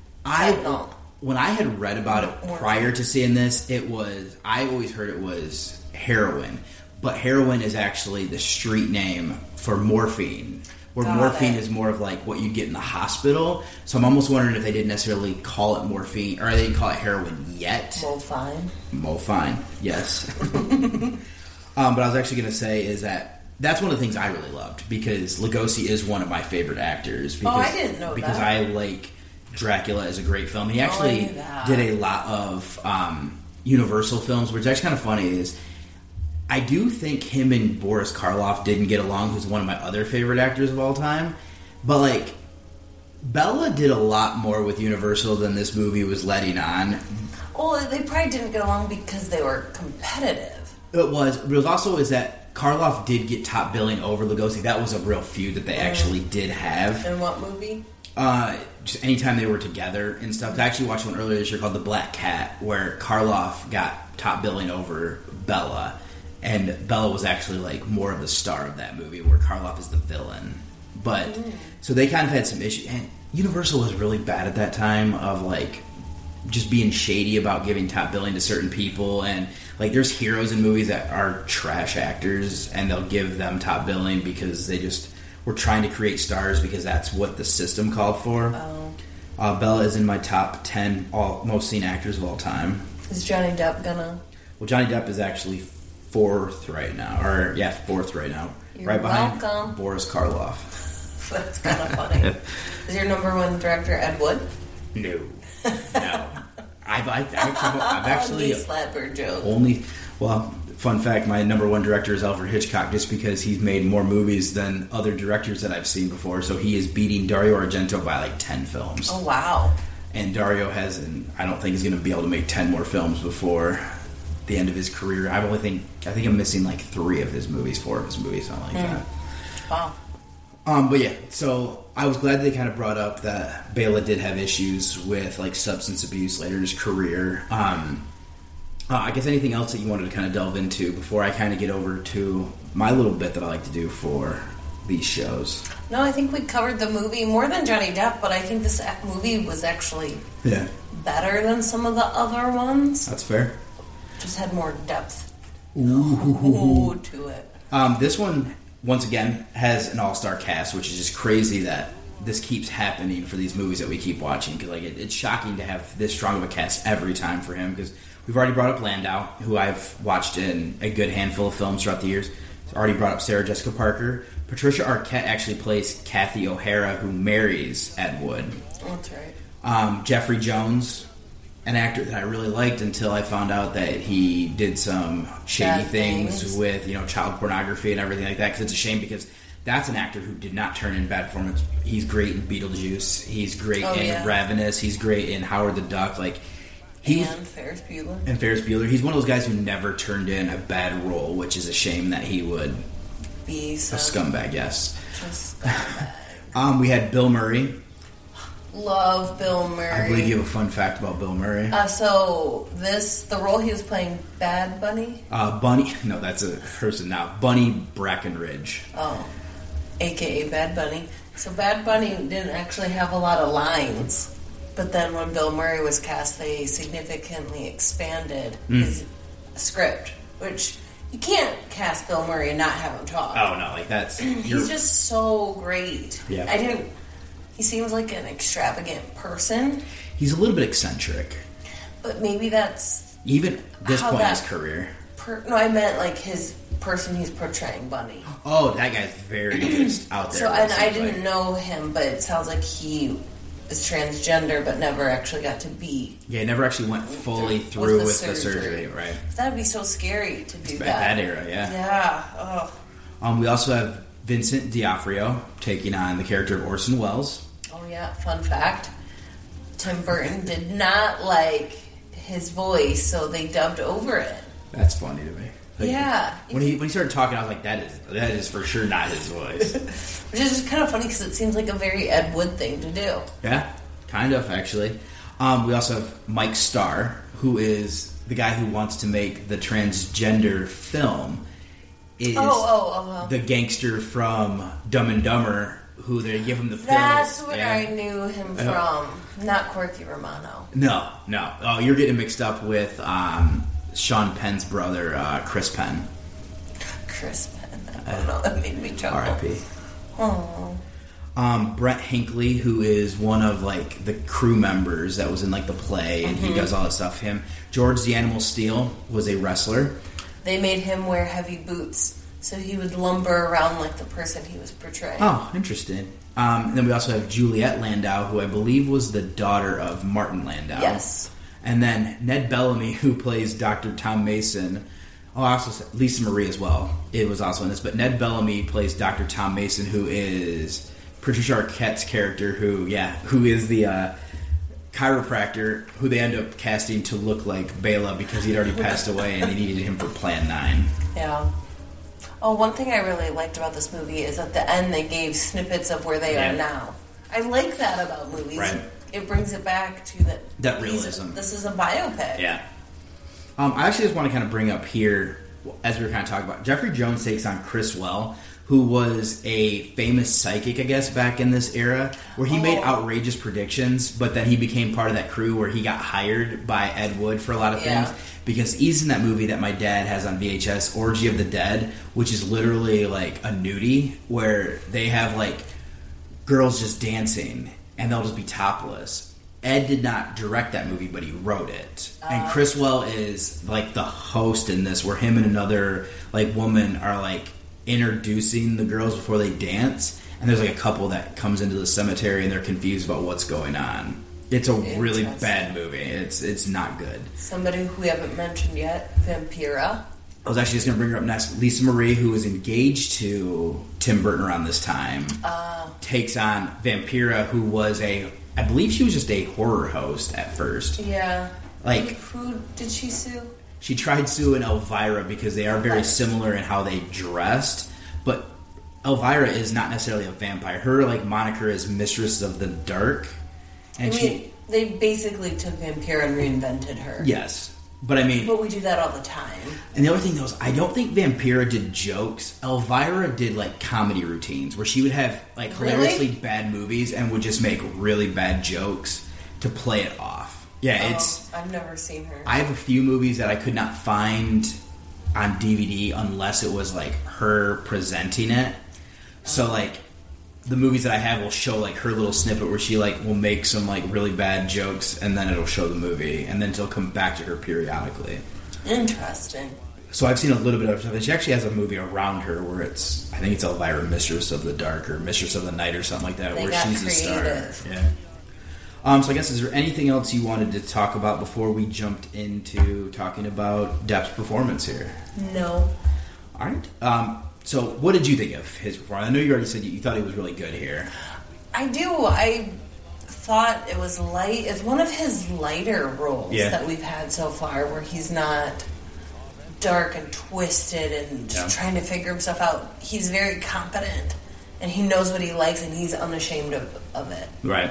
I when I had read about it prior to seeing this, it was I always heard it was heroin, but heroin is actually the street name for morphine. Where Got morphine it. is more of like what you get in the hospital. So I'm almost wondering if they didn't necessarily call it morphine or they didn't call it heroin yet. Morphine. Morphine, yes. um, but I was actually going to say is that that's one of the things I really loved because Lugosi is one of my favorite actors. Because, oh, I didn't know because that. I like Dracula is a great film. He Oh, I actually knew that. did a lot of um, Universal films, which is actually kind of funny is I do think him and Boris Karloff didn't get along, who's one of my other favorite actors of all time. But, like, Bella did a lot more with Universal than this movie was letting on. Well, they probably didn't get along because they were competitive. It was. But it was also is that Karloff did get top billing over Lugosi. That was a real feud that they actually did have. In what movie? Uh, just anytime they were together and stuff. I actually watched one earlier this year called The Black Cat, where Karloff got top billing over Bella. And Bella was actually like more of the star of that movie, where Karloff is the villain. But mm. so they kind of had some issues, and Universal was really bad at that time of like just being shady about giving top billing to certain people, and like there's heroes in movies that are trash actors, and they'll give them top billing because they just were trying to create stars because that's what the system called for. Oh. Uh, Bella is in my top ten all most seen actors of all time. Is Johnny Depp gonna? Well, Johnny Depp is actually fourth right now, or yeah, fourth right now, You're right behind welcome. Boris Karloff. That's kind of funny. Is your number one director Ed Wood? No, no. I've, I've actually, I've actually slapper joke. Only. Well, fun fact: my number one director is Alfred Hitchcock, just because he's made more movies than other directors that I've seen before. So he is beating Dario Argento by like ten films. Oh wow! And Dario has, an, I don't think he's going to be able to make ten more films before the end of his career. I only think I think I'm missing like three of his movies, four of his movies, something like mm. that. Wow. Um, but yeah, so I was glad they kind of brought up that Bela did have issues with like substance abuse later in his career. Um, uh, I guess anything else that you wanted to kind of delve into before I kind of get over to my little bit that I like to do for these shows? No, I think we covered the movie more than Johnny Depp, but I think this movie was actually yeah better than some of the other ones. That's fair. Just had more depth Ooh. to it. Um, this one, once again, has an all-star cast, which is just crazy that this keeps happening for these movies that we keep watching. Because like, it, it's shocking to have this strong of a cast every time for him. Because we've already brought up Landau, who I've watched in a good handful of films throughout the years. I've already brought up Sarah Jessica Parker. Patricia Arquette actually plays Kathy O'Hara, who marries Ed Wood. That's right. Um, Jeffrey Jones, an actor that I really liked until I found out that he did some shady things, things with, you know, child pornography and everything like that. Because it's a shame, because that's an actor who did not turn in bad performance. He's great in Beetlejuice. He's great oh, in yeah. Ravenous. He's great in Howard the Duck. Like he's and Ferris Bueller. And Ferris Bueller. He's one of those guys who never turned in a bad role, which is a shame that he would be some, a scumbag. Yes. Just scumbag. um, we had Bill Murray. Love Bill Murray. I believe you have a fun fact about Bill Murray. Uh, so this, the role he was playing, Bad Bunny? Uh, Bunny, no, that's a person now. Bunny Brackenridge. Oh, a k a. Bad Bunny. So Bad Bunny didn't actually have a lot of lines But then when Bill Murray was cast, they significantly expanded Mm. his script, which you can't cast Bill Murray and not have him talk. Oh, no, like that's... He's just so great. Yeah. I didn't... He seems like an extravagant person. He's a little bit eccentric. But maybe that's... Even this how point in that his career. Per, no, I meant like his person he's portraying, Bunny. Oh, that guy's very just out there. So, and I seems didn't like. know him, but it sounds like he is transgender, but never actually got to be. Yeah, he never actually went fully With through the with the surgery. surgery, right? That'd be so scary to do Back that. that era, yeah. Yeah. Oh. Um, we also have Vincent D'Onofrio taking on the character of Orson Welles. Oh yeah. Fun fact: Tim Burton did not like his voice, so they dubbed over it. That's funny to me. Like, Yeah. When he when he started talking, I was like, "That is that is for sure not his voice." Which is just kind of funny because it seems like a very Ed Wood thing to do. Yeah, kind of actually. Um, we also have Mike Starr, who is the guy who wants to make the transgender film. Is Oh, oh, oh, oh. the gangster from Dumb and Dumber who they give him the pills. That's what Yeah. I knew him Yeah. from. Not Corky Romano. No, no. Oh, you're getting mixed up with um, Sean Penn's brother, uh, Chris Penn. Chris Penn. I don't know. That made me chuckle. R I P Oh. Um, Brett Hinckley, who is one of like the crew members that was in like the play, and he Mhm. does all that stuff. Him, George the Animal Steel, was a wrestler. They made him wear heavy boots so he would lumber around like the person he was portraying. Oh, interesting. Um, and then we also have Juliette Landau, who I believe was the daughter of Martin Landau. Yes. And then Ned Bellamy, who plays Doctor Tom Mason. Oh, I also said Lisa Marie as well. It was also in this. But Ned Bellamy plays Doctor Tom Mason, who is Patricia Arquette's character, who, yeah, who is the uh, chiropractor who they end up casting to look like Bela because he'd already passed away and they needed him for Plan nine. Yeah. Oh, one thing I really liked about this movie is at the end they gave snippets of where they Yeah. are now. I like that about movies. Right. It brings it back to that. That these- realism. This is a biopic. Yeah. Um, I actually just want to kind of bring up here, as we were kind of talking about, Jeffrey Jones takes on Chris Well, who was a famous psychic, I guess, back in this era, where he made Oh. outrageous predictions, but then he became part of that crew where he got hired by Ed Wood for a lot of Yeah. things. Because he's in that movie that my dad has on V H S, Orgy of the Dead, which is literally like a nudie, where they have like girls just dancing, and they'll just be topless. Ed did not direct that movie, but he wrote it. And Chris Well is like the host in this, where him and another like woman are like introducing the girls before they dance. And there's like a couple that comes into the cemetery and they're confused about what's going on. It's a really Interesting. bad movie. It's it's not good. Somebody who we haven't mentioned yet, Vampira. I was actually just going to bring her up next. Lisa Marie, who was engaged to Tim Burton around this time, Uh, takes on Vampira, who was a, I believe she was just a horror host at first. yeah. Like- Who, who did she sue? She tried suing Elvira because they are very similar in how they dressed, but Elvira is not necessarily a vampire. Her like moniker is Mistress of the Dark, and I she mean, they basically took Vampira and reinvented her. yes, but I mean, But we do that all the time. and the other thing though is I don't think Vampira did jokes. Elvira did like comedy routines where she would have like Really? hilariously bad movies and would just make really bad jokes to play it off. Yeah, Oh, it's. I've never seen her. I have a few movies that I could not find on D V D unless it was like her presenting it. So like the movies that I have will show like her little snippet where she like will make some like really bad jokes and then it'll show the movie and then it'll come back to her periodically. Interesting. So I've seen a little bit of stuff. And she actually has a movie around her where it's I think it's Elvira, Mistress of the Dark or Mistress of the Night or something like that, They where got she's the star. creative. Yeah. Um, so I guess is there anything else you wanted to talk about before we jumped into talking about Depp's performance here? No. All right. Um, so what did you think of his performance? I know you already said you, you thought he was really good here. I do. I thought it was light. It's one of his lighter roles Yeah. that we've had so far where he's not dark and twisted and just Yeah. trying to figure himself out. He's very competent and he knows what he likes and he's unashamed of, of it. Right.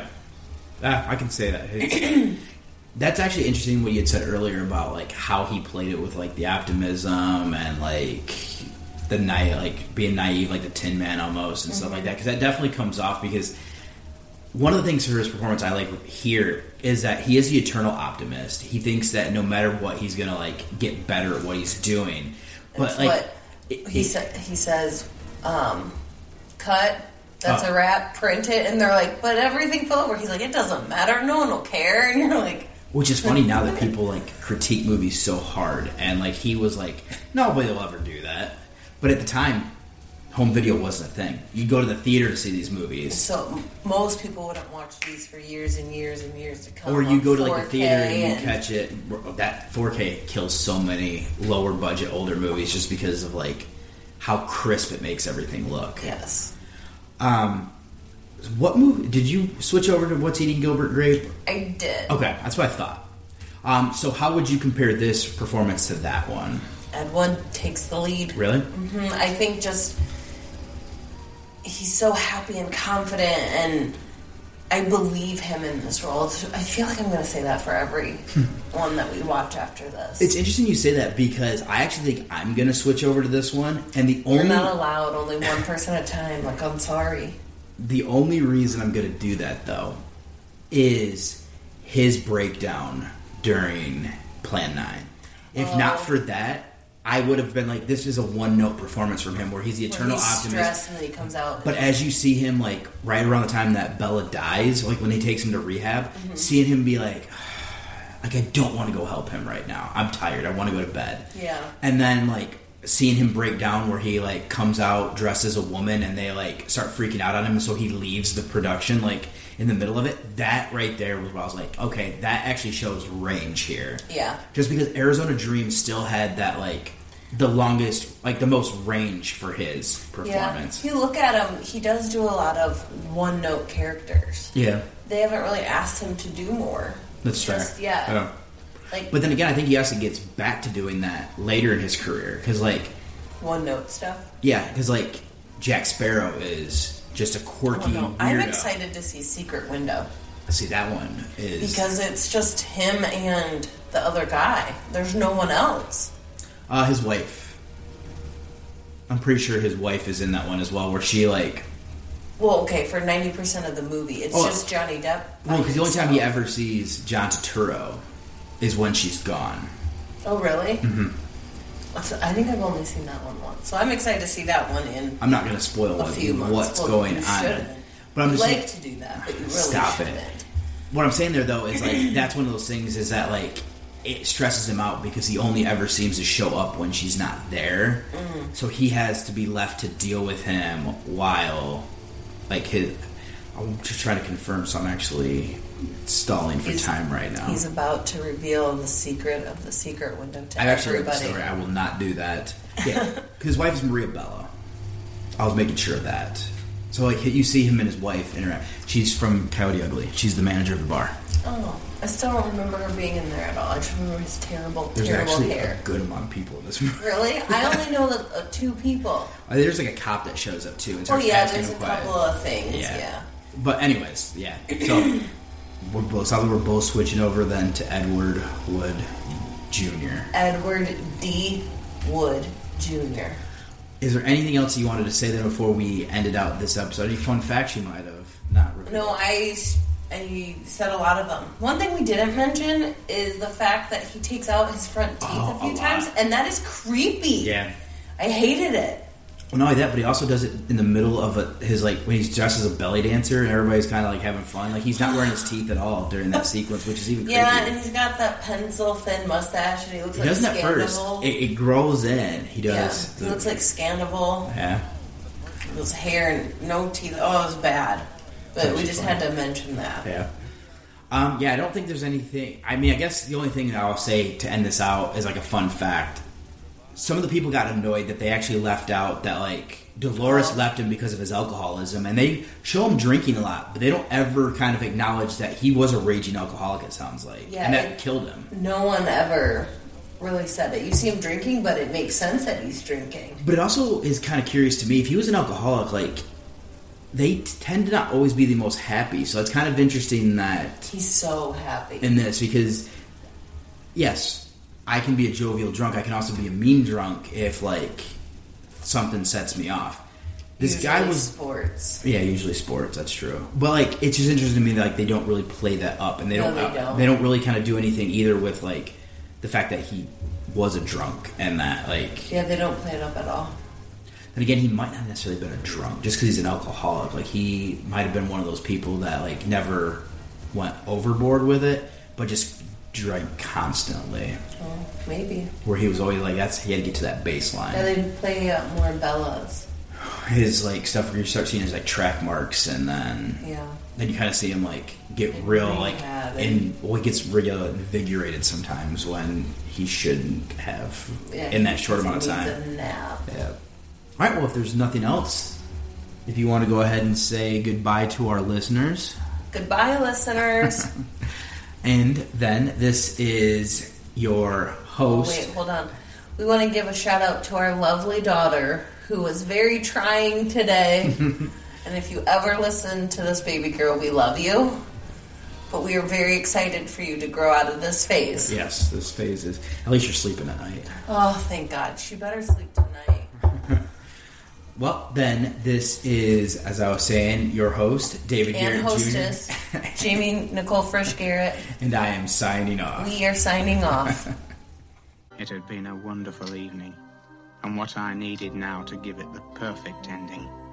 Ah, I can say that. It's- that's actually interesting what you had said earlier about like how he played it with like the optimism and like the naive, like being naive, like the Tin Man almost and stuff like that. Because that definitely comes off because one of the things for his performance I like here is that he is the eternal optimist. He thinks that no matter what, he's gonna like get better at what he's doing. But That's like what it, he it, sa- he says, um, "Cut. That's Oh. a wrap. Print it." And they're like, "But everything fell over." He's like, "It doesn't matter. No one will care." And you're like, which is funny now that people like critique movies so hard, and like he was like, nobody will ever do that. But at the time, home video wasn't a thing. You'd go to the theater to see these movies. so most people wouldn't watch these for years and years and years to come. Or you on go to like the four K theater and you and- catch it. That four K kills so many lower budget older movies just because of like how crisp it makes everything look. Yes. Um, what movie did you switch over to? What's Eating Gilbert Grape? I did. Okay, that's what I thought. Um, so how would you compare this performance to that one? Ed Wood takes the lead. Really? hmm I think just he's so happy and confident, and I believe him in this role. I feel like I'm going to say that for every one that we watch after this. It's interesting you say that because I actually think I'm going to switch over to this one, and the You're only not allowed, only one person at a time. Like, I'm sorry. the only reason I'm going to do that though is his breakdown during Plan nine. If Oh. not for that, I would have been like, this is a one note performance from him where he's the When eternal he's optimist. stressed and then he comes out. But as you see him, like, right around the time that Bella dies, like, when he takes him to rehab, Mhm. seeing him be like, like, I don't want to go help him right now. I'm tired. I want to go to bed. Yeah. And then, like, seeing him break down where he, like, comes out dressed as a woman and they, like, start freaking out on him, so he leaves the production, like, in the middle of it. That right there was where I was like, okay, that actually shows range here. Yeah. Just because Arizona Dream still had that, like, the longest, like, the most range for his performance. Yeah. You look at him, he does do a lot of one-note characters. Yeah. They haven't really asked him to do more. That's fair. Just- yeah. Yeah. Like, But then again, I think he also gets back to doing that later in his career. Because, like, one-note stuff. yeah, because, like, Jack Sparrow is just a quirky Oh, no. weirdo. I'm excited to see Secret Window. See, that one is... Because it's just him and the other guy. There's no one else. Uh, his wife. I'm pretty sure his wife is in that one as well, where she, like... Well, okay, for ninety percent of the movie, it's Oh. just Johnny Depp. Well, because the only time himself. he ever sees John Turturro is when she's gone. Oh, really? hmm So I think I've only seen that one once. So I'm excited to see that one in I'm not going to spoil a what, few months. what's Well, going you on. shouldn't. But I'm You'd just like saying- to do that, but you really Stop shouldn't. it. What I'm saying there, though, is like that's one of those things is that like it stresses him out because he only ever seems to show up when she's not there. Mm. So he has to be left to deal with him while like his. I'm just trying to confirm, so I'm actually stalling for He's- time right now. He's about to reveal the secret of the secret window to I've actually read the everybody. story. I will not do that. Yeah, because his wife is Maria Bella. I was making sure of that. So like you see him and his wife interact. She's from Coyote Ugly. She's the manager of the bar. Oh, I still don't remember her being in there at all. I just remember his terrible, There's terrible actually hair. a good amount of people in this movie. Really? I only know the uh, two people. Uh, There's like a cop that shows up too and Oh starts yeah, asking there's a him quiet. couple of things. Yeah. Yeah. But anyways, yeah. So we're both sounds like we're both switching over then to Edward Wood Junior Edward D. Wood Junior Is there anything else you wanted to say there before we ended out this episode? Any fun facts you might have not revealed? No, I, I said a lot of them. One thing we didn't mention is the fact that he takes out his front teeth Oh, a few a times, lot. and that is creepy. Yeah. I hated it. Well, not only that, but he also does it in the middle of a, his, like, when he's dressed as a belly dancer and everybody's kind of, like, having fun. Like, he's not wearing his teeth at all during that sequence, which is even creepier. Yeah, and he's got that pencil-thin mustache, and he looks He like doesn't at first. Scandival. It, it grows in. He does. Yeah, he looks like Scandival. Yeah. His hair and no teeth. Oh, it was bad. But That's we just funny. had to mention that. Yeah. Um, yeah, I don't think there's anything... I mean, I guess the only thing that I'll say to end this out is, like, a fun fact. Some of the people got annoyed that they actually left out that, like, Dolores Oh. left him because of his alcoholism, and they show him drinking a lot, but they don't ever kind of acknowledge that he was a raging alcoholic, it sounds like. Yeah, and that it- killed him. No one ever really said it. You see him drinking, but it makes sense that he's drinking. But it also is kind of curious to me, if he was an alcoholic, like, they t- tend to not always be the most happy, so it's kind of interesting that... He's so happy. in this because yes, I can be a jovial drunk. I can also be a mean drunk if like something sets me off. This usually guy was sports. Yeah, usually sports. That's true. But like, it's just interesting to me that like they don't really play that up, and they No, don't. they uh, don't. They don't really kind of do anything either with like the fact that he was a drunk and that like. Yeah, they don't play it up at all. And again, he might not necessarily have been a drunk just because he's an alcoholic. Like he might have been one of those people that like never went overboard with it, but just drank constantly. Oh, maybe. Where he was always like, that's he had to get to that baseline. Yeah, they play uh, more Bellas. His like stuff where you start seeing his like track marks, and then Yeah. then you kind of see him like get real like rehab and well, he gets real invigorated sometimes when he shouldn't have Yeah, in that short he amount of needs time. a nap. Yeah. All right. Well, if there's nothing else, if you want to go ahead and say goodbye to our listeners, Goodbye, listeners. and then this is your host. Oh, wait, hold on. We want to give a shout out to our lovely daughter who was very trying today. And if you ever listen to this baby girl, we love you. But we are very excited for you to grow out of this phase. Yes, this phase is. At least you're sleeping at night. Oh, thank God. She better sleep tonight. Well, then, this is, as I was saying, your host, David And Garrett hostess, Junior Jamie Nicole Frisch Garrett. And I am signing off. We are signing off. It had been a wonderful evening, and what I needed now to give it the perfect ending